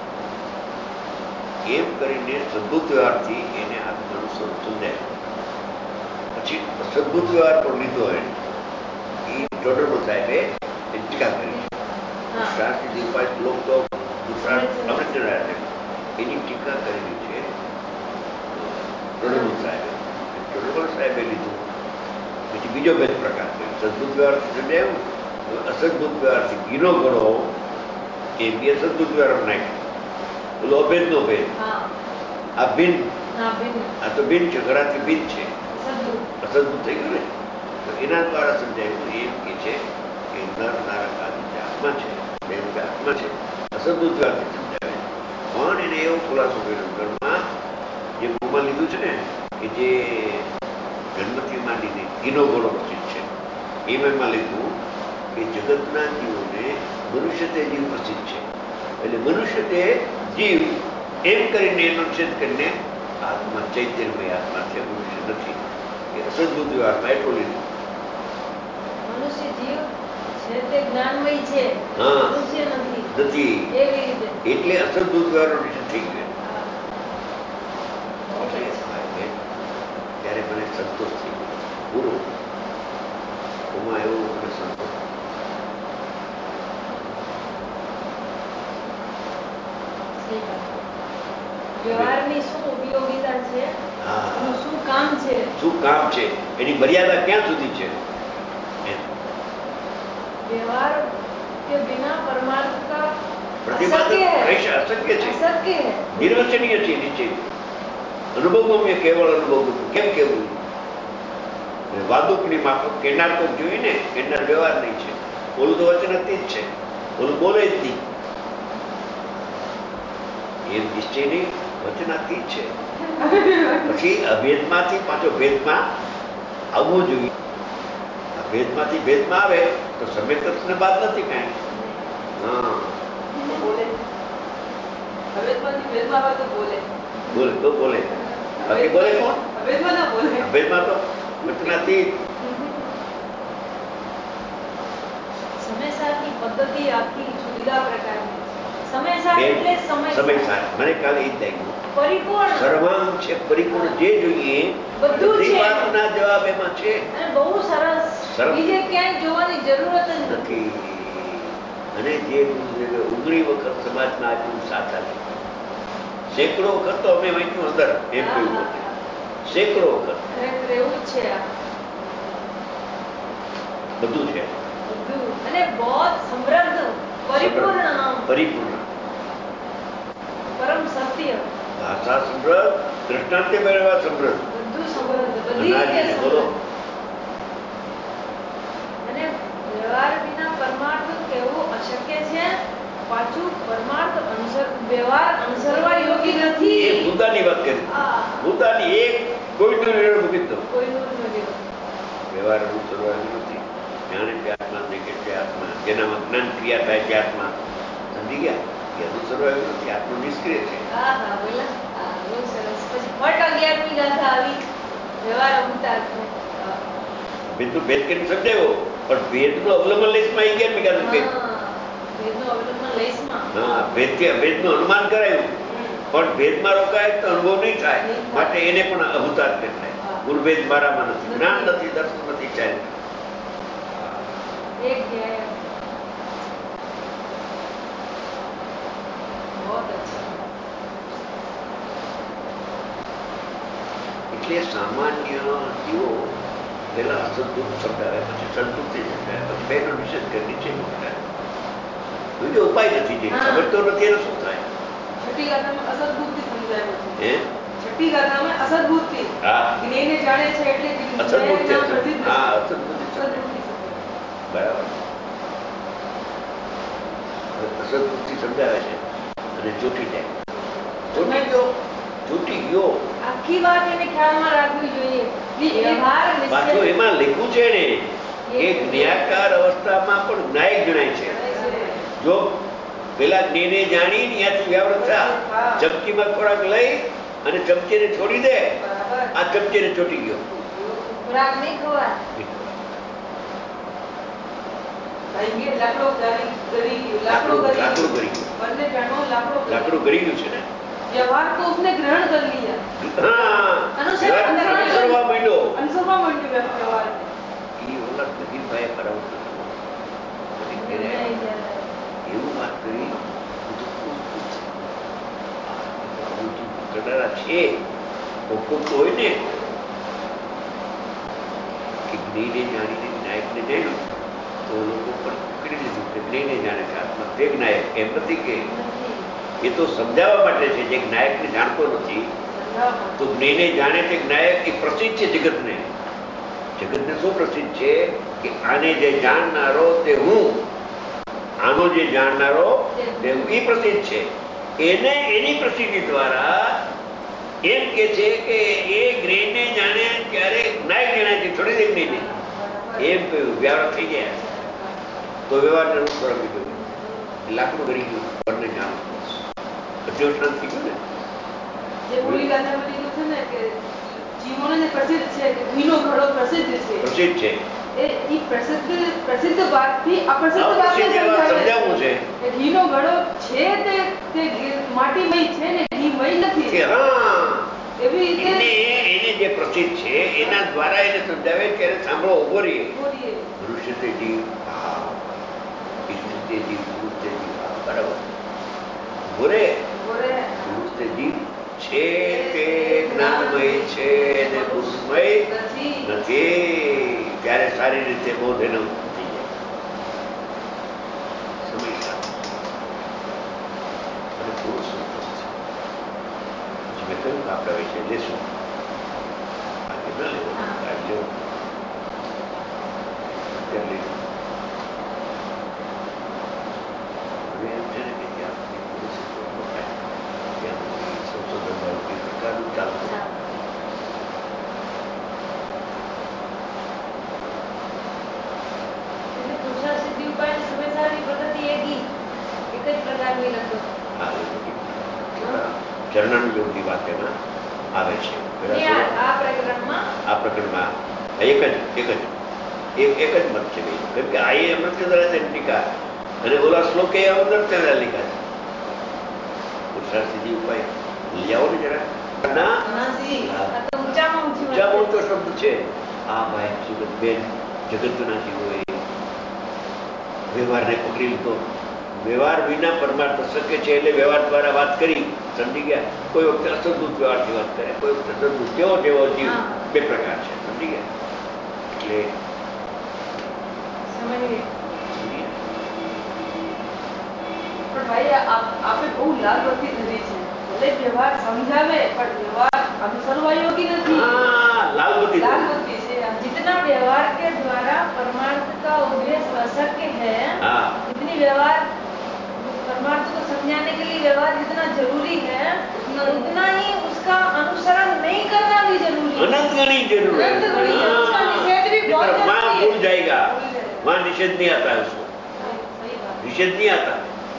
એમ કરીને સદબુદ્ધ વ્યવહારથી એને આત્માનું સ્વરૂપ સમજાય. પછી સદબુદ્ધ વ્યવહાર પણ લીધો એને એ ડોડરનો સાહેબે ટીકા કરી. શાસ્ત્રી ઉપાય શ્લોક તો અમૃત એની ટીકા કરેલી છે ડોડરનો સાહેબે. ડોડરનો સાહેબે લીધું. પછી બીજો ભેદ પ્રકાર કર્યો. સદબુદ્ધ વ્યવહારથી સમજાયું, અસદબુદ્ધ વ્યવહારથી ઘીનો ઘડો એ બે સદબુદ્ધ વ્યવહાર નાખ્યો. બોલો અભેદનો ભેદ. આ ભિન્ન, આ તો ભિન્ન છે, ઘરાથી ભિન્ન છે, અસદબુદ્ધ થઈ ગયું ને. તો એના દ્વારા સમજાયું એમ કે છે કે નર નારક આદિ જે આત્મા છે દેવ જે આત્મા છે અસદબુદ્ધ વ્યવહારથી સમજાવે. પણ એને એવો ખુલાસો કર્યો ઘરમાં જે મોમાં લીધું છે ને કે જે જન્મથી માંડીને ઘીનો ઘોડો પ્રસિદ્ધ છે એમાં લીધું કે જગતના જીવોને મનુષ્ય તે જીવ પ્રસિદ્ધ છે. એટલે મનુષ્ય તે જીવ એમ કરીને એનો નિષેધ કરીને આત્મા ચૈતન્યમય આત્મા છે, મનુષ્ય નથી. એ અસદબુદ્ધ વ્યવહારમાં એટલું લીધું. મનુષ્ય જીવ છે તે જ્ઞાનમય છે, મનુષ્ય નથી. એવી રીતે એટલે અસદબુદ્ધ વ્યવહારનો નિષેધ થઈ ગયો. ત્યારે મને સંતોષ થઈ ગયો પૂરો. ઓમાં એવો મને સંતોષ. વ્યવહારની શું ઉપયોગિતા છે, શું કામ છે, શું કામ છે, એની મર્યાદા ક્યાં સુધી છે. व्यवहार के बिना परमार्थ का प्रतिपादन कैसे अशक्य है, निर्वचनीय છે નીચે. અનુભવગમ્ય કેવળ અનુભવગમ્ય કેમ કેવું વાદુકની માફક કેનાર કોક જોઈ ને કેનાર વ્યવહાર નહીં છે. ઓલું તો વચનાતીત છે, ઓલું બોલે જ નહીં. એમ નિશ્ચય નહીં, વચનાતીત છે. પછી અભેદમાંથી પાછો ભેદમાં આવવું જોઈએ. ભેદમાંથી ભેદમાં આવે તો સમ્યક દર્શનને બાદ નથી કાંઈ. હા બોલે, અભેદમાંથી ભેદમાં આવે તો બોલે, બોલે તો બોલે, બાકી બોલે કોણ? અભેદમાં ના બોલે. અભેદમાં તો વચનાતીત. સમયસારની પદ્ધતિ આખી જુદા પ્રકારની. સમયસાર એટલે સમયસાર મને કાલે એ જ લાગ્યું. પરિપૂર્ણ સર્વાંગ છે, પરિપૂર્ણ જે જોઈએ બધું છે. વાતના જવાબ એમાં છે અને બહુ સરસ, બીજે ક્યાંય જોવાની જરૂરત જ નથી. અને જે ઉગડી વખત સમાજમાં આપ્યું સાચા છે. સેંકડો વખત તો અમે વાંચ્યું અંદર એમ કહ્યું. સેંકડો વખત એવું છે. બધું છે અને બહુ સમૃદ્ધ, પરિપૂર્ણ, પરિપૂર્ણ પરમ સત્ય, ભાષા સમૃદ્ધ, દ્રષ્ટાંતે મેળવવા સમૃદ્ધ, બધું સમૃદ્ધ, બધી રીતે બોલો. અને વ્યવહાર વિના પરમાર્થ કહેવું અશક્ય છે. પાછું પરમાર્થ વ્યવહાર અનુસરવા યોગ્ય નથી. એ ભૂતાની વાત કરી. ભૂતાની એક કોઈનો નિર્ણય મૂકી દો. કોઈનો નિર્ણય વ્યવહાર અનુસરવા નથી. જાણે તે આત્મા, દેખે તે આત્મા, જેનામાં જ્ઞાન ક્રિયા થાય તે આત્મા. સમજી ગયા? એ અનુસરવા એવું નથી, આત્મા નિષ્ક્રિય છે. ભેદ કરીને સમજાયો, પણ ભેદનું અવલંબન લેશમાં આવી ગયા. હા, ભેદનું અનુમાન કરાયું, પણ ભેદમાં રોકાય તો અનુભવ નહીં થાય, માટે એને પણ અભૂતાર્થ કહેવાય. ગુરુભેદ મારામાં નથી, જ્ઞાન નથી, દર્શન નથી, ચાલે. એટલે સામાન્ય જીવો પેલા અસદુખ સમજાવે, પછી સદુખથી સમજાવે, પછી બેનો નિષેધ કરી નીચે મોકલાય. બીજો ઉપાય નથી, જે સમજતો નથી એનો શું થાય? છઠ્ઠી ગાથામાં અસદબુદ્ધિ સમજાય છે. છઠ્ઠી ગાથામાં અસદબુદ્ધિ. હા, જ્ઞેયને જાણે છે એટલે અસદબુદ્ધિ. હા, અસદબુદ્ધિ બરાબર. અસદબુદ્ધિ સમજાવે છે અને ચોટી જાય. ચોટી ગયો. આખી વાત એને ખ્યાલમાં રાખવી જોઈએ. પાછું એમાં લખ્યું છે ને કે જ્ઞાકાર અવસ્થામાં પણ જ્ઞાયક ગણાય છે. જો પેલા જ્ઞેયને જાણી ત્યાંથી વ્યાવૃત્તા ચમચીમાં ખોરાક લઈ અને ચમચીને છોડી દે, આ ચમચીને ચોટી ગયો. લાકડું ગળી ગયું છે ને. व्यवहार को उसने ग्रहण कर लिया. हाँ, अनुसरवा માંડ્યો. व्यवहार. એ ઓલા નવીનભાઈ બરાબર એવું વાત કરી કરનારા છે. કોક તો હોય ને કે જ્ઞેયને જાણીને નાયકને જાણ્યું તો લોકો પણ પકડી લીધું કે જ્ઞેયને જાણે છે આત્મા તે નાયક. એમ નથી કે એ તો સમજાવવા માટે છે. જે નાયકને જાણતો નથી તો જ્ઞેયને જાણે તે નાયક એ પ્રસિદ્ધ છે જગતને. જગતને શું પ્રસિદ્ધ છે કે આને જે જાણનારો તે હું, આનો જે જાણનારો તે હું, એ પ્રસિદ્ધ છે. એને એની પ્રસિદ્ધિ દ્વારા એમ કે છે કે એ જ્ઞેયને જાણે ત્યારે નાયક જણાય છે, છોડી દે જ્ઞેયને. એમ કહ્યું, વ્યવહાર થઈ ગયા તો વ્યવહારને રૂપ સ્વરૂપ ગયું. લાકડું કરી ગયું, બંને જાણો બધું શાંતિ ગયું ને. જે બોલી ગાથામાં લીધું છે ને કે જીવોને પ્રસિદ્ધ છે કે ઘીનો ઘડો પ્રસિદ્ધ છે. પ્રસિદ્ધ છે. એ પ્રસિદ્ધ વાતથી અપ્રસિદ્ધ વાતને સમજાવવું છે. ઘીનો ઘડો છે તે માટીમય છે ને ઘીમય નથી. એવી રીતે એને જે પ્રસિદ્ધ છે એના દ્વારા એને સમજાવે ત્યારે સાંભળો ઉભો રહીએ. મનુષ્ય તે જીવ, તે જીવ, પુરુષ તે જીવ, બરાબર ઉભો રે. પુરુષ તે જીવ છે તે જ્ઞાનમય છે ને પુરુષમય નથી. ત્યારે સારી રીતે બોધ એનો થઈ જાય. સમય સાથે અને પુરુષ મેં કહ્યું કે આપણા વિશે લેશું, આજે ન લેવો, કાઢ લેવો, અત્યારે લેવું. હવે એમ છે ને કે જ્યાં સુધી પુરુષ ત્યાં સુધી સંશોધન એ પ્રકારનું ચાલતું. ચરણાનું યોગની વાત એમાં આવે છે. આ પ્રકરણમાં એક જ મત છે. કેમ કે આ એ અમૃતચંદ્ર ટીકા અને ઓલા શ્લોકે અમૃતચંદ્ર લીધા છે. પુરુષાર્થસિદ્ધિ ઉપાય લઈ આવો ને જરા. ઊંચામાં ઊંચો શબ્દ છે. આ ભાઈ સુગતબેન જગતના જીવોએ વ્યવહારને પકડી લીધો. વ્યવહાર વિના પરમાર્થ શક્ય છે એટલે વ્યવહાર દ્વારા વાત કરી. સમજી ગયા? કોઈ વખતે અસદુત વ્યવહારથી વાત કરે, કોઈ વખતે સદુત. જેવો જીવ બે પ્રકાર છે. સમજી ગયા? એટલે પણ ભાઈ આપણે બહુ લાલવતી ધરી છે. ભલે વ્યવહાર સમજાવે પણ વ્યવહાર અનુસરવા યોગ્ય નથી. लालबत्ती से जितना व्यवहार के द्वारा परमार्थ का उद्देश्य अशक्य है, जितनी व्यवहार परमार्थ को समझाने के लिए व्यवहार जितना जरूरी है उतना ही उसका अनुसरण नहीं करना भी जरूरी है. अनंत गणी जरूरी है. उसका निषेध भी बहुत जरूरी है. वहां निषेध नहीं आता है उसको, निषेध नहीं आता।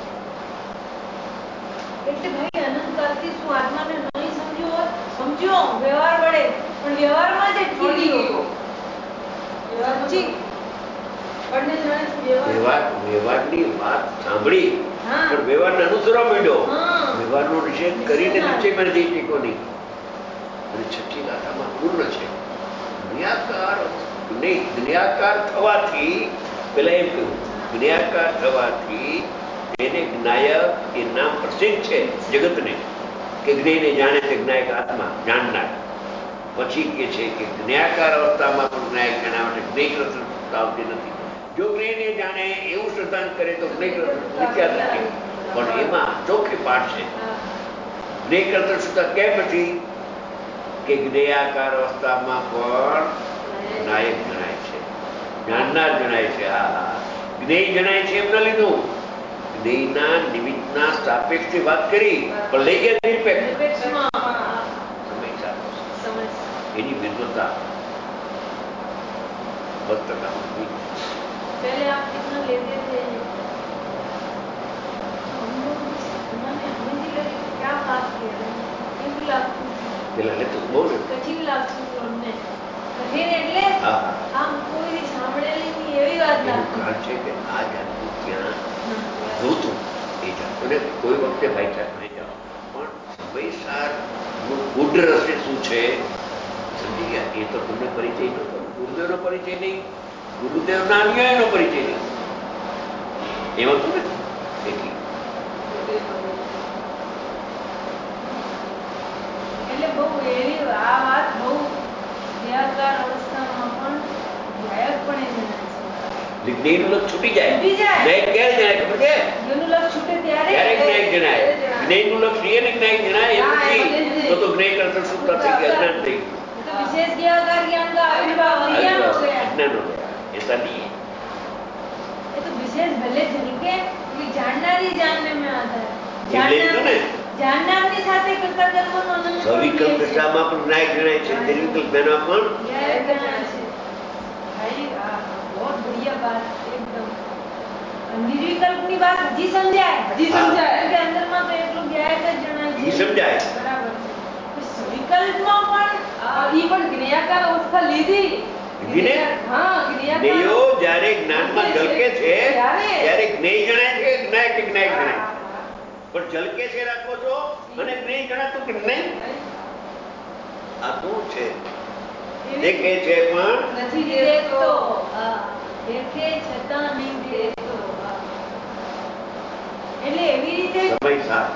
એટલે ભાઈ અનંતકાળથી શું આત્માને નહીં સમજ્યો હોત, સમજ્યો વ્યવહાર વડે, પણ વ્યવહારમાં જ અટકી ગયો. વ્યવહારની વાત સાંભળી પણ વ્યવહારને અનુસરવા માંડ્યો, વ્યવહારનો નિષેધ કરીને નિશ્ચયમાં જઈ શક્યો નહીં. અને છઠ્ઠી ગાથામાં પૂર્ણ છે જ્ઞાકાર થવાથી, પેલા એમ કહ્યું જ્ઞાકાર થવાથી એને જ્ઞાયક એ નામ પ્રસિદ્ધ છે જગતને કે જ્ઞેયને જાણે છે જ્ઞાયક આત્મા જાણનાર. પછી કે છે કે જ્ઞાકાર અવસ્થામાં પણ જ્ઞાયક જાણવા માટે જ્ઞેય રસતા આવતી નથી. જો જ્ઞેયને જાણે એવું શ્રદ્ધાન કરે તો જ્ઞેય રસ મિથ્યા નથી, પણ એમાં ચોખ્ખી પાઠ છે. જ્ઞેય રસતા કેમ નથી કે જ્ઞેયાકાર અવસ્થામાં પણ જ્ઞાયક જણાય છે, જાણનાર જણાય છે. હા, જ્ઞેય જણાય છે એમ ન લીધું, જ્ઞેયના નિમિત્તના સાપેક્ષથી વાત કરી પણ લઈ ગયા નિરપેક્ષ. એની વિદ્વતા पहले आप कितना लेते थे, उन्होंने हमें जी लगी क्या बात किया કેવું લાગતું કઠિન લાગતું હતું અમને. કઠિન એટલે આમ કોઈ સાંભળેલી નહીં એવી વાત લાગતી. કારણ છે કે આ જાતનું ત્યાં જોતું એ જાતને કોઈ વખતે ભાઈચાર નહીં જાઓ, પણ સમયસાર ગુડ રસ્તે શું છે સમજી ગયા. એ તો તમને પરિચય નહોતો, ગુરુદેવનો પરિચય નહીં, ગુરુદેવના અન્યાયનો પરિચય નહીં, એમાં તું ને એટલે બહુ એવી આ વાત બહુ નિરાકાર અવસ્થામાં પણ ગાયકપણે જણાય છે. જ્ઞેયનું લક્ષ છૂટી જાય. જ્ઞાયક ક્યારે જણાય ખબર છે? જ્ઞેયનું લક્ષ છૂટે ત્યારે જ્ઞાયક જણાય. જ્ઞેયનું લક્ષ એ ને જ્ઞાયક જણાય તો જ્ઞેય કરતા શુદ્ધ થઈ ગયા, અજ્ઞાન થઈ ગયું. विशेष ज्ञान का आविर्भाव अज्ञान हो गया, अज्ञान हो गया. ऐसा नहीं है, ये तो विशेष भले झलके कोई जानना ही जानने में आता है. जाननाરની સાથે કરતા કર્મનો અનંત સવિકલ્પ દશામાં પણ જ્ઞાયક જણાય છે, નિર્વિકલ્પ જ્ઞાનમાં પણ જ્ઞાયક જણાય છે. ભાઈ આ बहुत बढ़िया बात एकदम. નિર્વિકલ્પની વાત હજી સમજાય કે અંદરમાં તો એટલું જ્ઞાયક જ જણાય છે. સમજાય બરાબર છે. વિકલ્પમાં પણ ઈ પણ જ્ઞાયકાર અવસ્થા લીધી. જ્ઞેયો જ્યારે જ્ઞાનમાં ઝલકે છે ત્યારે જ્ઞેય જણાય છે, જ્ઞાયક જણાય પણ ઝલકે છે રાખો છો અને જ્ઞેય જણાતું કે નહીં. આ શું છે? દેખે છે પણ નથી દેખતો, દેખે છતાં નહીં દેખતો. એટલે એવી રીતે સમય સાથ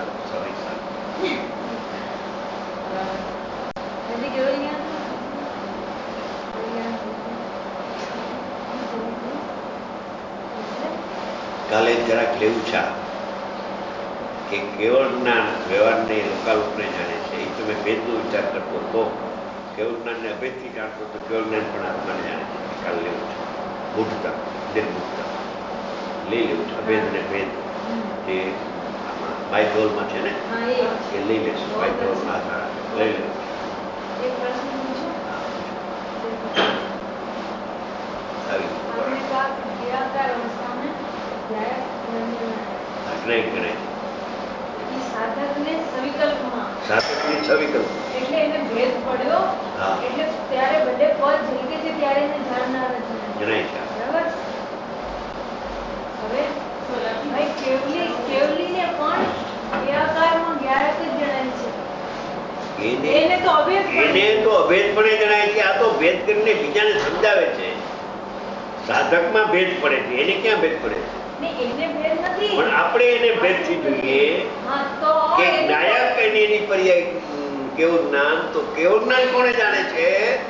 કાલે જરાક લેવું છે કે કેવળ જ્ઞાન વ્યવહારને લોકાલોકને જાણે છે. એ તમે ભેદનો વિચાર કરતો તો કેવળ જ્ઞાનને અભેદથી જાણતો તો કેવળ જ્ઞાન પણ આત્માને જાણે છે. કાલે લેવું છે મૂઢતા નિર્મુખતા લઈ લેવું છે. અભેદ અને ભેદ જે આમાં બાયડોલમાં છે ને એ લઈ લેશું. બાયડોલના આધાર લઈ લેવું છે. એક પ્રશ્ન પૂછો. आपने कहा कि निराकार अवस्था में ज्ञायक ગણાય એ સાધકને સવિકલ્પમાં સાધકની સવિકલ્પ એટલે એને ભેદ પડ્યો. એટલે ત્યારે બધે પદ ઝલકે છે ત્યારે એને જાણનાર જણાય છે. બરાબર. હવે ભાઈ કેવલીને પણ નિરાકારમાં જ્ઞાયક જ જણાય છે. એને તો અભેદપણે જણાય છે. આ તો ભેદ કરીને બીજાને સમજાવે છે. સાધકમાં ભેદ પડે છે, એને ક્યાં ભેદ પડે છે? પણ આપણે એને ભેદથી જોઈએ કે જ્ઞાયક એની પર્યાય કેવું જ્ઞાન, તો કેવું જ્ઞાન કોને જાણે છે?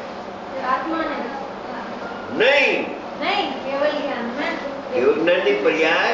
નહીં, કેવળ જ્ઞાનની પર્યાય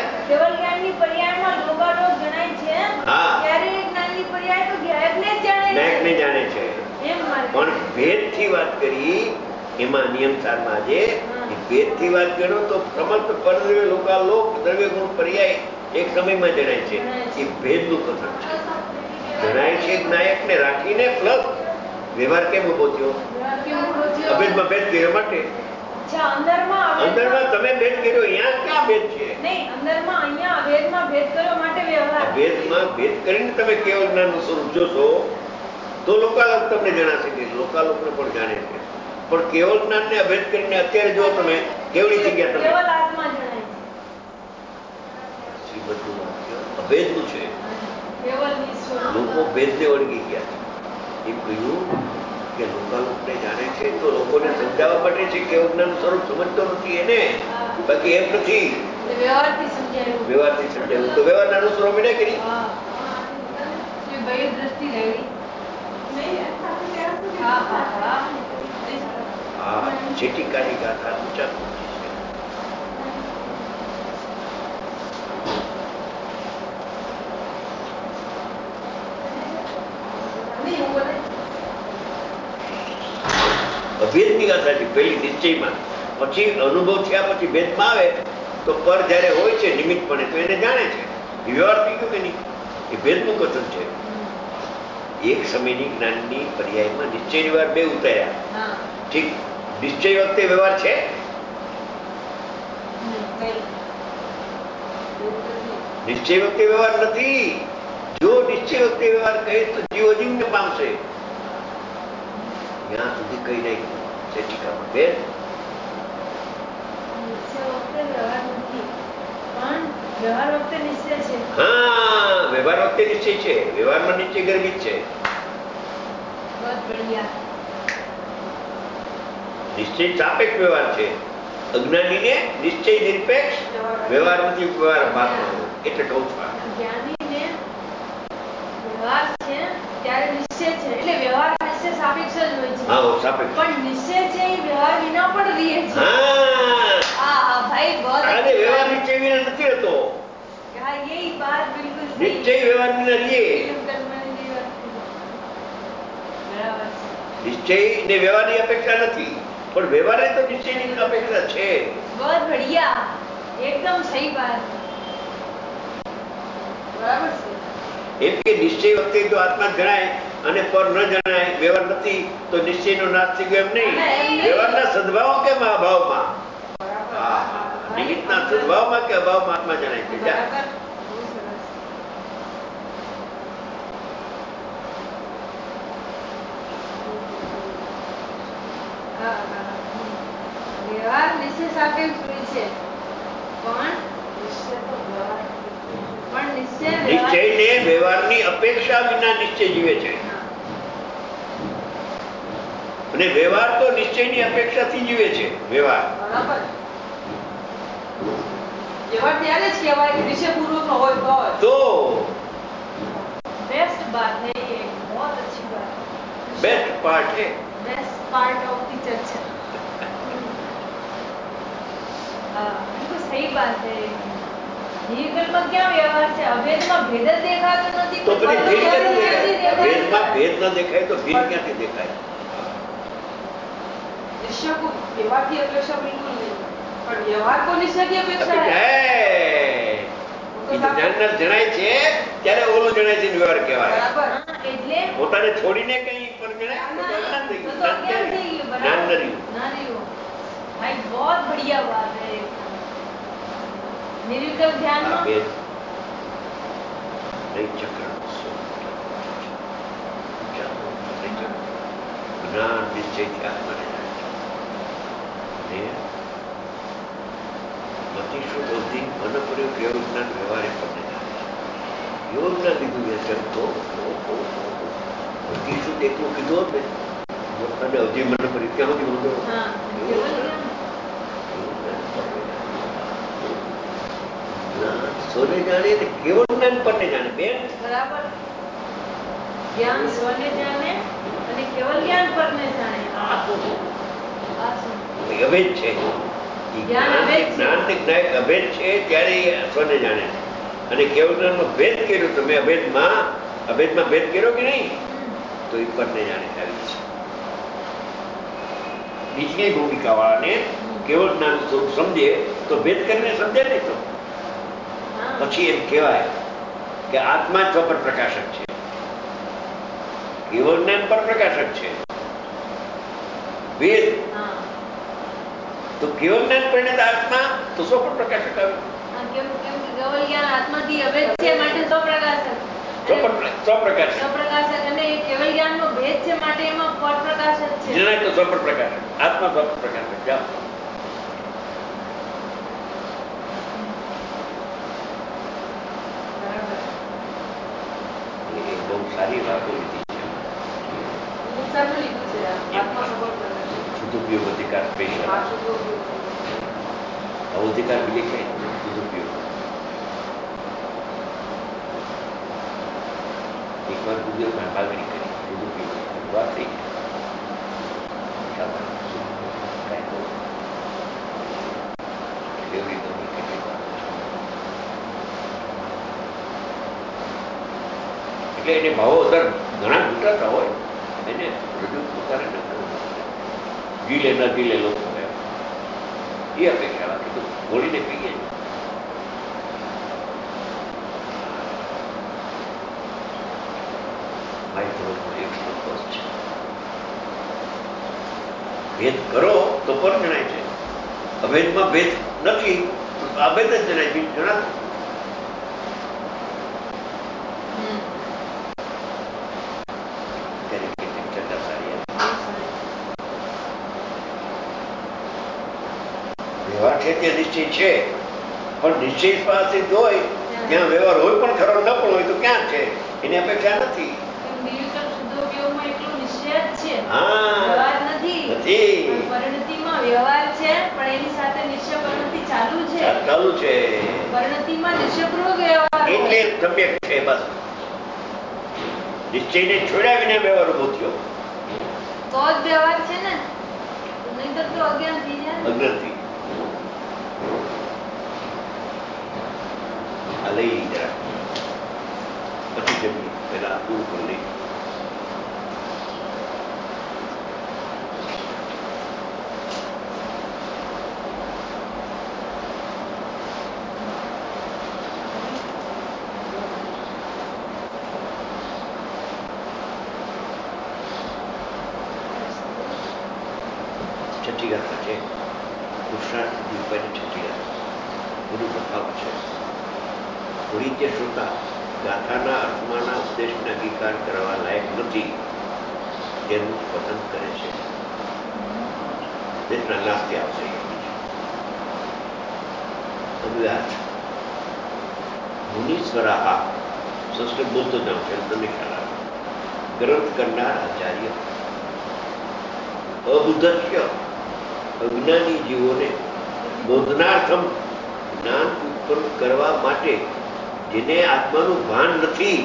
જ્ઞાયકને જાણે છે. પણ ભેદથી વાત કરી એમાં નિયમસારમાં આજે ભેદથી વાત કરો તો સમસ્ત પરદ્રવ્ય લોકાલોક દ્રવ્ય ગુણ પર્યાય એક સમયમાં જણાય છે. એ ભેદનું કથન છે. જણાય છે જ્ઞાયકને રાખીને પ્લસ વ્યવહાર કેમ ઉભો થયો? અભેદમાં ભેદ કર્યો માટે અચ્છા, અંદરમાં તમે ભેદ કર્યો, અહીંયા ક્યાં ભેદ છે? નહીં, અંદરમાં અહીંયા અભેદમાં ભેદ કર્યો માટે વ્યવહાર. અભેદમાં ભેદ કરીને તમે કેવળ જ્ઞાનનું સ્વરૂપ જોશો તો લોકાલોક તમને જણાશે કે લોકાલોકને પણ જાણે છે. પણ કેવળ જ્ઞાનને અભેદ કરીને અત્યારે જો તમે કેવડી જગ્યા તમે કેવલ આત્મા જણાય છે. શ્રીમદનું વાક્ય અભેદનું છે. લોકો ભેદને ઓળખી ગયા છે. એમ કહ્યું કે લોકાલોકને જાણે છે તો લોકોને સમજાવવા માટે છે કે જ્ઞાનનું સ્વરૂપ સમજતો નથી એને, બાકી એમ નથી. વ્યવહારથી સમજાયું તો વ્યવહારના અનુસરો મળે કે નહીં? દ્રષ્ટિ લેવી. હા, છેટીકાની ગાથા ઊંચા પહોંચી છે. અભેદની ગાથા છે પહેલી નિશ્ચયમાં, પછી અનુભવ થયા પછી ભેદમાં આવે તો પર જયારે હોય છે નિમિત્તપણે તો એને જાણે છે. વ્યવહાર થઈ ગયો કે નહીં, એ ભેદનું કથન છે. એક સમયની જ્ઞાનની પર્યાયમાં નિશ્ચયની વાર બે ઉતાર્યા. ઠીક, નિશ્ચય વખતે વ્યવહાર છે? નિશ્ચય વખતે વ્યવહાર નથી. જો નિશ્ચય વખતે વ્યવહાર કહે તો જીવ અજીવને પામશે. ત્યાં સુધી કઈ નહીં છે ટીકામાં બેન. હા, વ્યવહાર વખતે નિશ્ચય છે. વ્યવહારમાં નિશ્ચય ગર્ભિત છે. નિશ્ચય સાપેક્ષ વ્યવહાર છે. અજ્ઞાનીને નિશ્ચય નિરપેક્ષ વ્યવહાર નથી. વ્યવહાર માત્ર એટલે કહું છું. વ્યવહાર છે ત્યારે નિશ્ચય છે એટલે વ્યવહાર નિશ્ચય સાપેક્ષ જ હોય છે. હા, સાપેક્ષ. પણ નિશ્ચય છે એ વ્યવહાર વિના પણ રહે છે. હા ભાઈ બહુત અરે વ્યવહાર નિશ્ચય વિના નથી રહેતો. हाँ, यही बात बिल्कुल सही। निश्चय व्यवहार में रहिए। निश्चय ने व्यवहार की अपेक्षा नहीं, पर व्यवहार तो निश्चय की अपेक्षा है। बहुत बढ़िया, एकदम सही बात, बराबर से। एम के निश्चय वखते जो आत्मा जणाय અને પર ન જણાય વ્યવહાર નથી તો નિશ્ચયનો નાશ થઈ ગયો એમ નહીં. વ્યવહારના સદભાવ કેમ અભાવમાં? નિમિત્તના સદભાવમાં કે અભાવમાં આત્મા જણાય છે. વ્યવહાર નિશ્ચય સાપેક્ષ હોય છે પણ નિશ્ચયને વ્યવહારની અપેક્ષા વિના નિશ્ચય જીવે છે અને વ્યવહાર તો નિશ્ચયની અપેક્ષાથી જીવે છે. વ્યવહાર વ્યવહાર ત્યારે જ કહેવાય કે નિશ્ચયપૂર્વક હોય તો बेस्ट बात है ये, बहुत अच्छी बात है. बेस्ट पार्ट है, बेस्ट पार्ट ऑफ द चर्चा. हाँ, बिल्कुल सही बात है. નિર્કલ્પ ક્યાં વ્યવહાર છે? અભેદમાં ભેદ જ દેખાતો નથી તો પછી ભેદ ક્યાંથી દેખાય? અભેદમાં ભેદ ન દેખાય તો ભેદ ક્યાંથી દેખાય? નિશ્ચય કો વ્યવહાર की अपेक्षा बिल्कुल नहीं, पर व्यवहार को निश्चय की अपेक्षा है. જ્ઞાનના જણાય છે ત્યારે ઓલો જણાય છે વ્યવહાર કહેવાય. બરાબર. એટલે પોતાને છોડીને કઈ પર જણાય તો અજ્ઞાન થઈ ગયું. જ્ઞાન ન રહ્યું. भाई बहुत बढ़िया बात है. નિર્વિકલ્પ ધ્યાનમાં જ્ઞાન નિશ્ચયથી આત્માને જાય છે. મતિશુદ્ધ અવધિ અનપ્રયોગ કેવું જ્ઞાન વ્યવહારે પદને જાય છે. એવું જ્ઞાન લીધું વ્યસન તો મતિશુદ્ધ એટલું કીધું હોત ને અને અવધિ મને પડી ક્યાં સુધી વાંધો સ્વને જાણે ને કેવળ જ્ઞાન પરને જાણે. બેન બરાબર. જ્ઞાન સ્વને જાણે અને કેવળ જ્ઞાન પરને જાણે. અભેદ છે. જ્ઞાન ને જ્ઞાન અભેદ છે ત્યારે સ્વને જાણે અને કેવળ જ્ઞાનનો ભેદ કર્યો તમે અભેદમાં ભેદ કર્યો કે નહીં તો એ પરને જાણે આવી છે. નીચલી ભૂમિકા વાળાને કેવળ જ્ઞાન સ્વરૂપ સમજે તો ભેદ કરીને સમજે નહીં તો પછી એમ કહેવાય કે આત્મા જ પર પ્રકાશક છે, કેવળ જ્ઞાન પર પ્રકાશક છે. વેદ તો કેવલ જ્ઞાન પરિણિત આત્મા તો સ્વપ્ન પ્રકાશક આવે. કેમ કેવલ જ્ઞાન આત્માથી અભેદ છે માટે સ્વપ્રકાશક. સ્વપ્રકાશક અને કેવલ જ્ઞાનનો ભેદ છે માટે એમાં પરપ્રકાશક છે. જેના તો સ્વપ્રકાશક આત્મા સ્વપ્રકાશક જાઓ. બહુ સારી વાતો લીધી છે. સદુપયોગ અધિકાર સ્પેશિયલ અધિકાર બી છે. સદુપયોગ એકવાર ગુજર માગણી કરી સદુપયોગ વાત થઈ એટલે એને ભાવો દર ઘણા ઘૂંટાતા હોય એને રજૂ પોતાને ન કરવું ગીલે ન ગીલે લોકો એ અપેક્ષા બાકી તો બોલીને કહીએ ભેદ કરો તો પર જણાય છે. અભેદમાં ભેદ નથી તો અભેદ જ જણાય બીજું જણાતું. વ્યવહાર છે તે નિશ્ચય છે પણ નિશ્ચય પાસે હોય ત્યાં વ્યવહાર હોય પણ ખરો ન પણ હોય તો ક્યાં છે એની અપેક્ષા નથી. વ્યવહાર છે પણ એની સાથે નિશ્ચય પરિણતિ ચાલુ છે. પરિણતિમાં નિશ્ચયપૂર્વક વ્યવહાર એટલે સમ્યક છે. બસ નિશ્ચયને છોડ્યા વિના વ્યવહાર ઉભો થયો તો જ વ્યવહાર છે ને, નહીંતર તો અજ્ઞાન થઈ જાય. અજ્ઞાનથી આ લઈ જરા પછી જમીએ પેલા પૂરું કરી લઈ. છઠ્ઠી ગાથા છે. પુરુષાર્થથી ઉપરની છઠ્ઠી ગાથા બધું પ્રભાવ છે. થોડી જે શ્રોતા ગાથાના આત્માના ઉપદેશને અંગીકાર કરવા લાયક નથી તેનું પતન કરે છે. દેશના નાસ્તી આવશે. અનુવાદ મુનીશ્વરા સંસ્કૃત બોલતો જાઉં છે તમને ખ્યાલ આવે. ગ્રંથ કરનાર આચાર્ય અબુધસ્ય અજ્ઞાની જીવોને બોધનાર્થમ જ્ઞાન ઉત્પન્ન કરવા માટે જેને આત્માનું ભાન નથી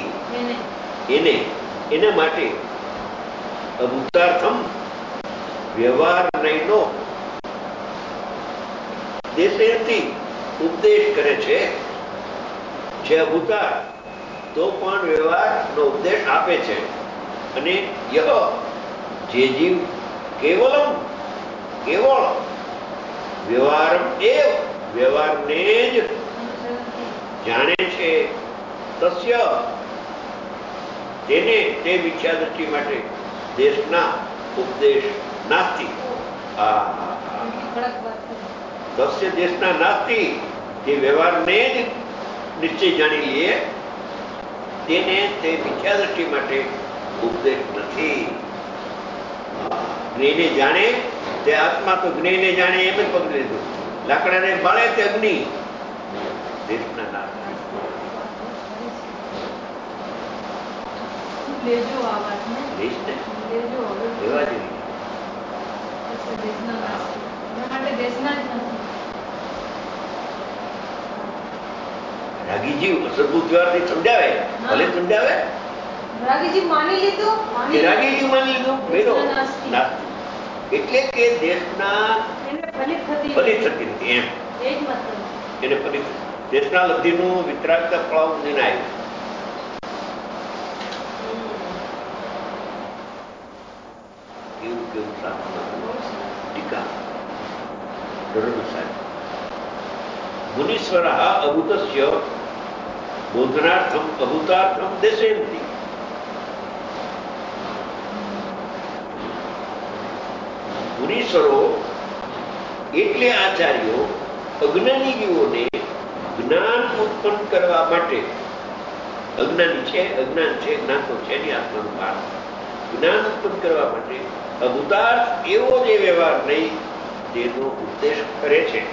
એને માટે અભૂતાર્થમ વ્યવહાર નયનો દેશેથી ઉપદેશ કરે છે. જે અભૂતાર તો પણ વ્યવહારનો ઉપદેશ આપે છે. અને યહ જે જીવ કેવલ વ્યવહારમ એવ વ્યવહારને જ જાણે છે તસ્ય તેને તે મિથ્યા દ્રષ્ટિ માટે દેશના ઉપદેશ નાસ્તિ. તસ્ય દેશના નાસ્તિ જે વ્યવહારને જ નિશ્ચય જાણી લઈએ તેને તે મિથ્યા દ્રષ્ટિ માટે ઉપદેશ નથી. જ્ઞેયને જાણે તે આત્મા તો જ્ઞેયને જાણે એમ જ પકડી લીધું. લાકડાને બાળે તે અગ્નિ દેશના નાશ. લેજો આ વાતને લેજો એવા જેવી દેશના નાશ એના માટે દેશના જ નથી. રાગીજી અસરભૂત વ્યવહારથી સમજાવે ભલે સમજાવે. રાગીજી માની લીધું મેરો નાસ્તિ એટલે કે દેશના ફલિત થતી નથી એમ. એ જ મતલબ એને ફલિત દેશના લબ્ધિનું વિતરાગતા ફળાવું દિન આવ્યું. કેવું ટીકા મુનીશ્વર અભૂતસ્ય બોધનાર્થમ અભૂતાર્થમ દેશેન્તિ. મુનીશ્વરો એટલે આચાર્યો અજ્ઞાની જીવોને જ્ઞાન ઉત્પન્ન કરવા માટે, અજ્ઞાની છે, અજ્ઞાન છે, જ્ઞાન તો છે નહીં આત્માનું ભાગ, જ્ઞાન ઉત્પન્ન કરવા માટે અભૂતાર્થ એવો જે વ્યવહાર નહીં તેનો ઉદ્દેશ કરે છે.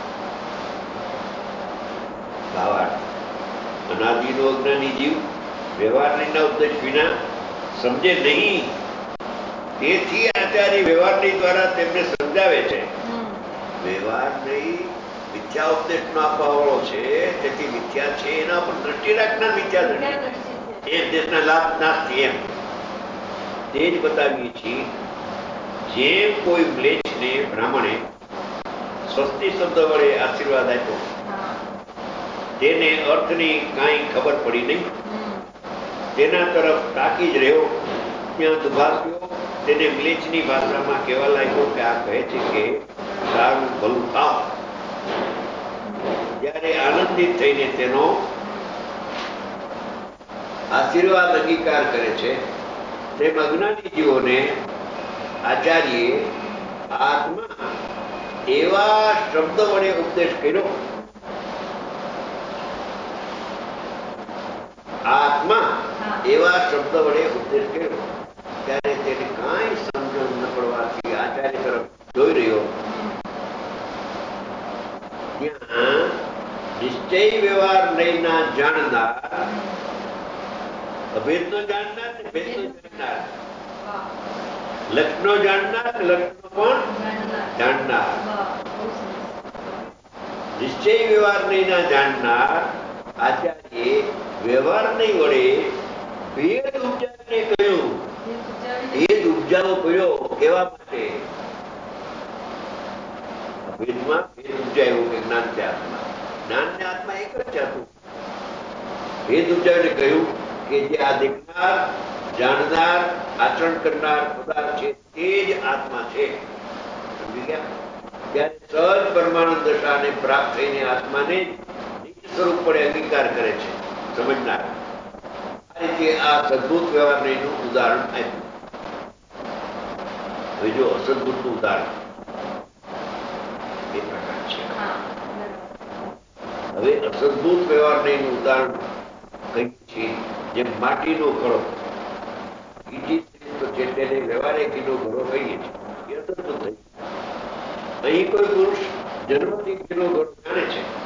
ભાવાર્થ અનાદિનો અજ્ઞાની જીવ વ્યવહારના ઉદ્દેશ વિના સમજે નહીં, તેથી આચાર્ય વ્યવહારની દ્વારા તેમને સમજાવે છે. વ્યવહાર નહીં મિથ્યા ઉપદેશનો આપવાવાળો છે, તેથી મિથ્યા છે એના પર દ્રષ્ટિ રાખનાર મિથ્યા દ્રષ્ટિ, એ દેશના લાભ નાસ્તી એમ તે જ બતાવીએ છીએ. જેમ કોઈ મ્લેચ્છને બ્રાહ્મણે સ્વસ્તિ શબ્દ વડે આશીર્વાદ આપ્યો, તેને અર્થની કાંઈ ખબર પડી નહીં, તેના તરફ તાકી જ રહ્યો, ત્યાં દુભાગ્યો તેને મ્લેચ્છની ભાષામાં કહેવા લાગ્યો કે આ કહે છે કે સારું ભલું થાવ. જ્યારે આનંદિત થઈને તેનો આશીર્વાદ અંગીકાર કરે છે, તેમ અજ્ઞાની જીવોને આચાર્યે આત્મા એવા શબ્દ વડે ઉપદેશ કર્યો, આત્મા એવા શબ્દ વડે ઉપદેશ કર્યો, ત્યારે તેને કાંઈ સમજણ ન પડવાથી આચાર્ય તરફ જોઈ રહ્યો. ત્યાં નિશ્ચય વ્યવહાર નહીના જાણનાર, અભેદનો જાણનાર ને ભેદનો જાણનાર, લક્ષનો જાણનાર ને લક્ષનો પણ જાણનાર, નિશ્ચય વ્યવહાર નહીના જાણનાર આચાર્ય વ્યવહાર નહીં વડે ભેદ ઉપજાવીને કહ્યું. ભેદ ઉપજાવો પડ્યો કેવા માટે? ભેદમાં ભેદ ઉપજાવ્યો કે જ્ઞાન છે આત્મા, જ્ઞાન ને આત્મા એક જ હતું. ભેદ ઉપજાવીને કહ્યું કે જે આ દેખનાર, જાણનાર, આચરણ કરનાર પદાર્થ છે તે જ આત્મા છે. સમજી ગયા? ત્યારે સહજ પરમાનંદ દશાને પ્રાપ્ત થઈને આત્માને નિજ સ્વરૂપ પડે અંગીકાર કરે છે સમજનાર. આ રીતે આ સદભૂત વ્યવહાર નહીંનું ઉદાહરણ આપ્યું. હવે જો અસદભૂતનું ઉદાહરણ એ પ્રકાર છે. હવે અસદભૂત વ્યવહાર નહીંનું ઉદાહરણ કઈ છે? જેમ માટીનો ઘડો, તેને વ્યવહારે ઘીનો ઘડો કહીએ છીએ, એ અસદભૂત થઈ. અહીં કોઈ પુરુષ જન્મથી ઘીનો ઘડો જાણે છે,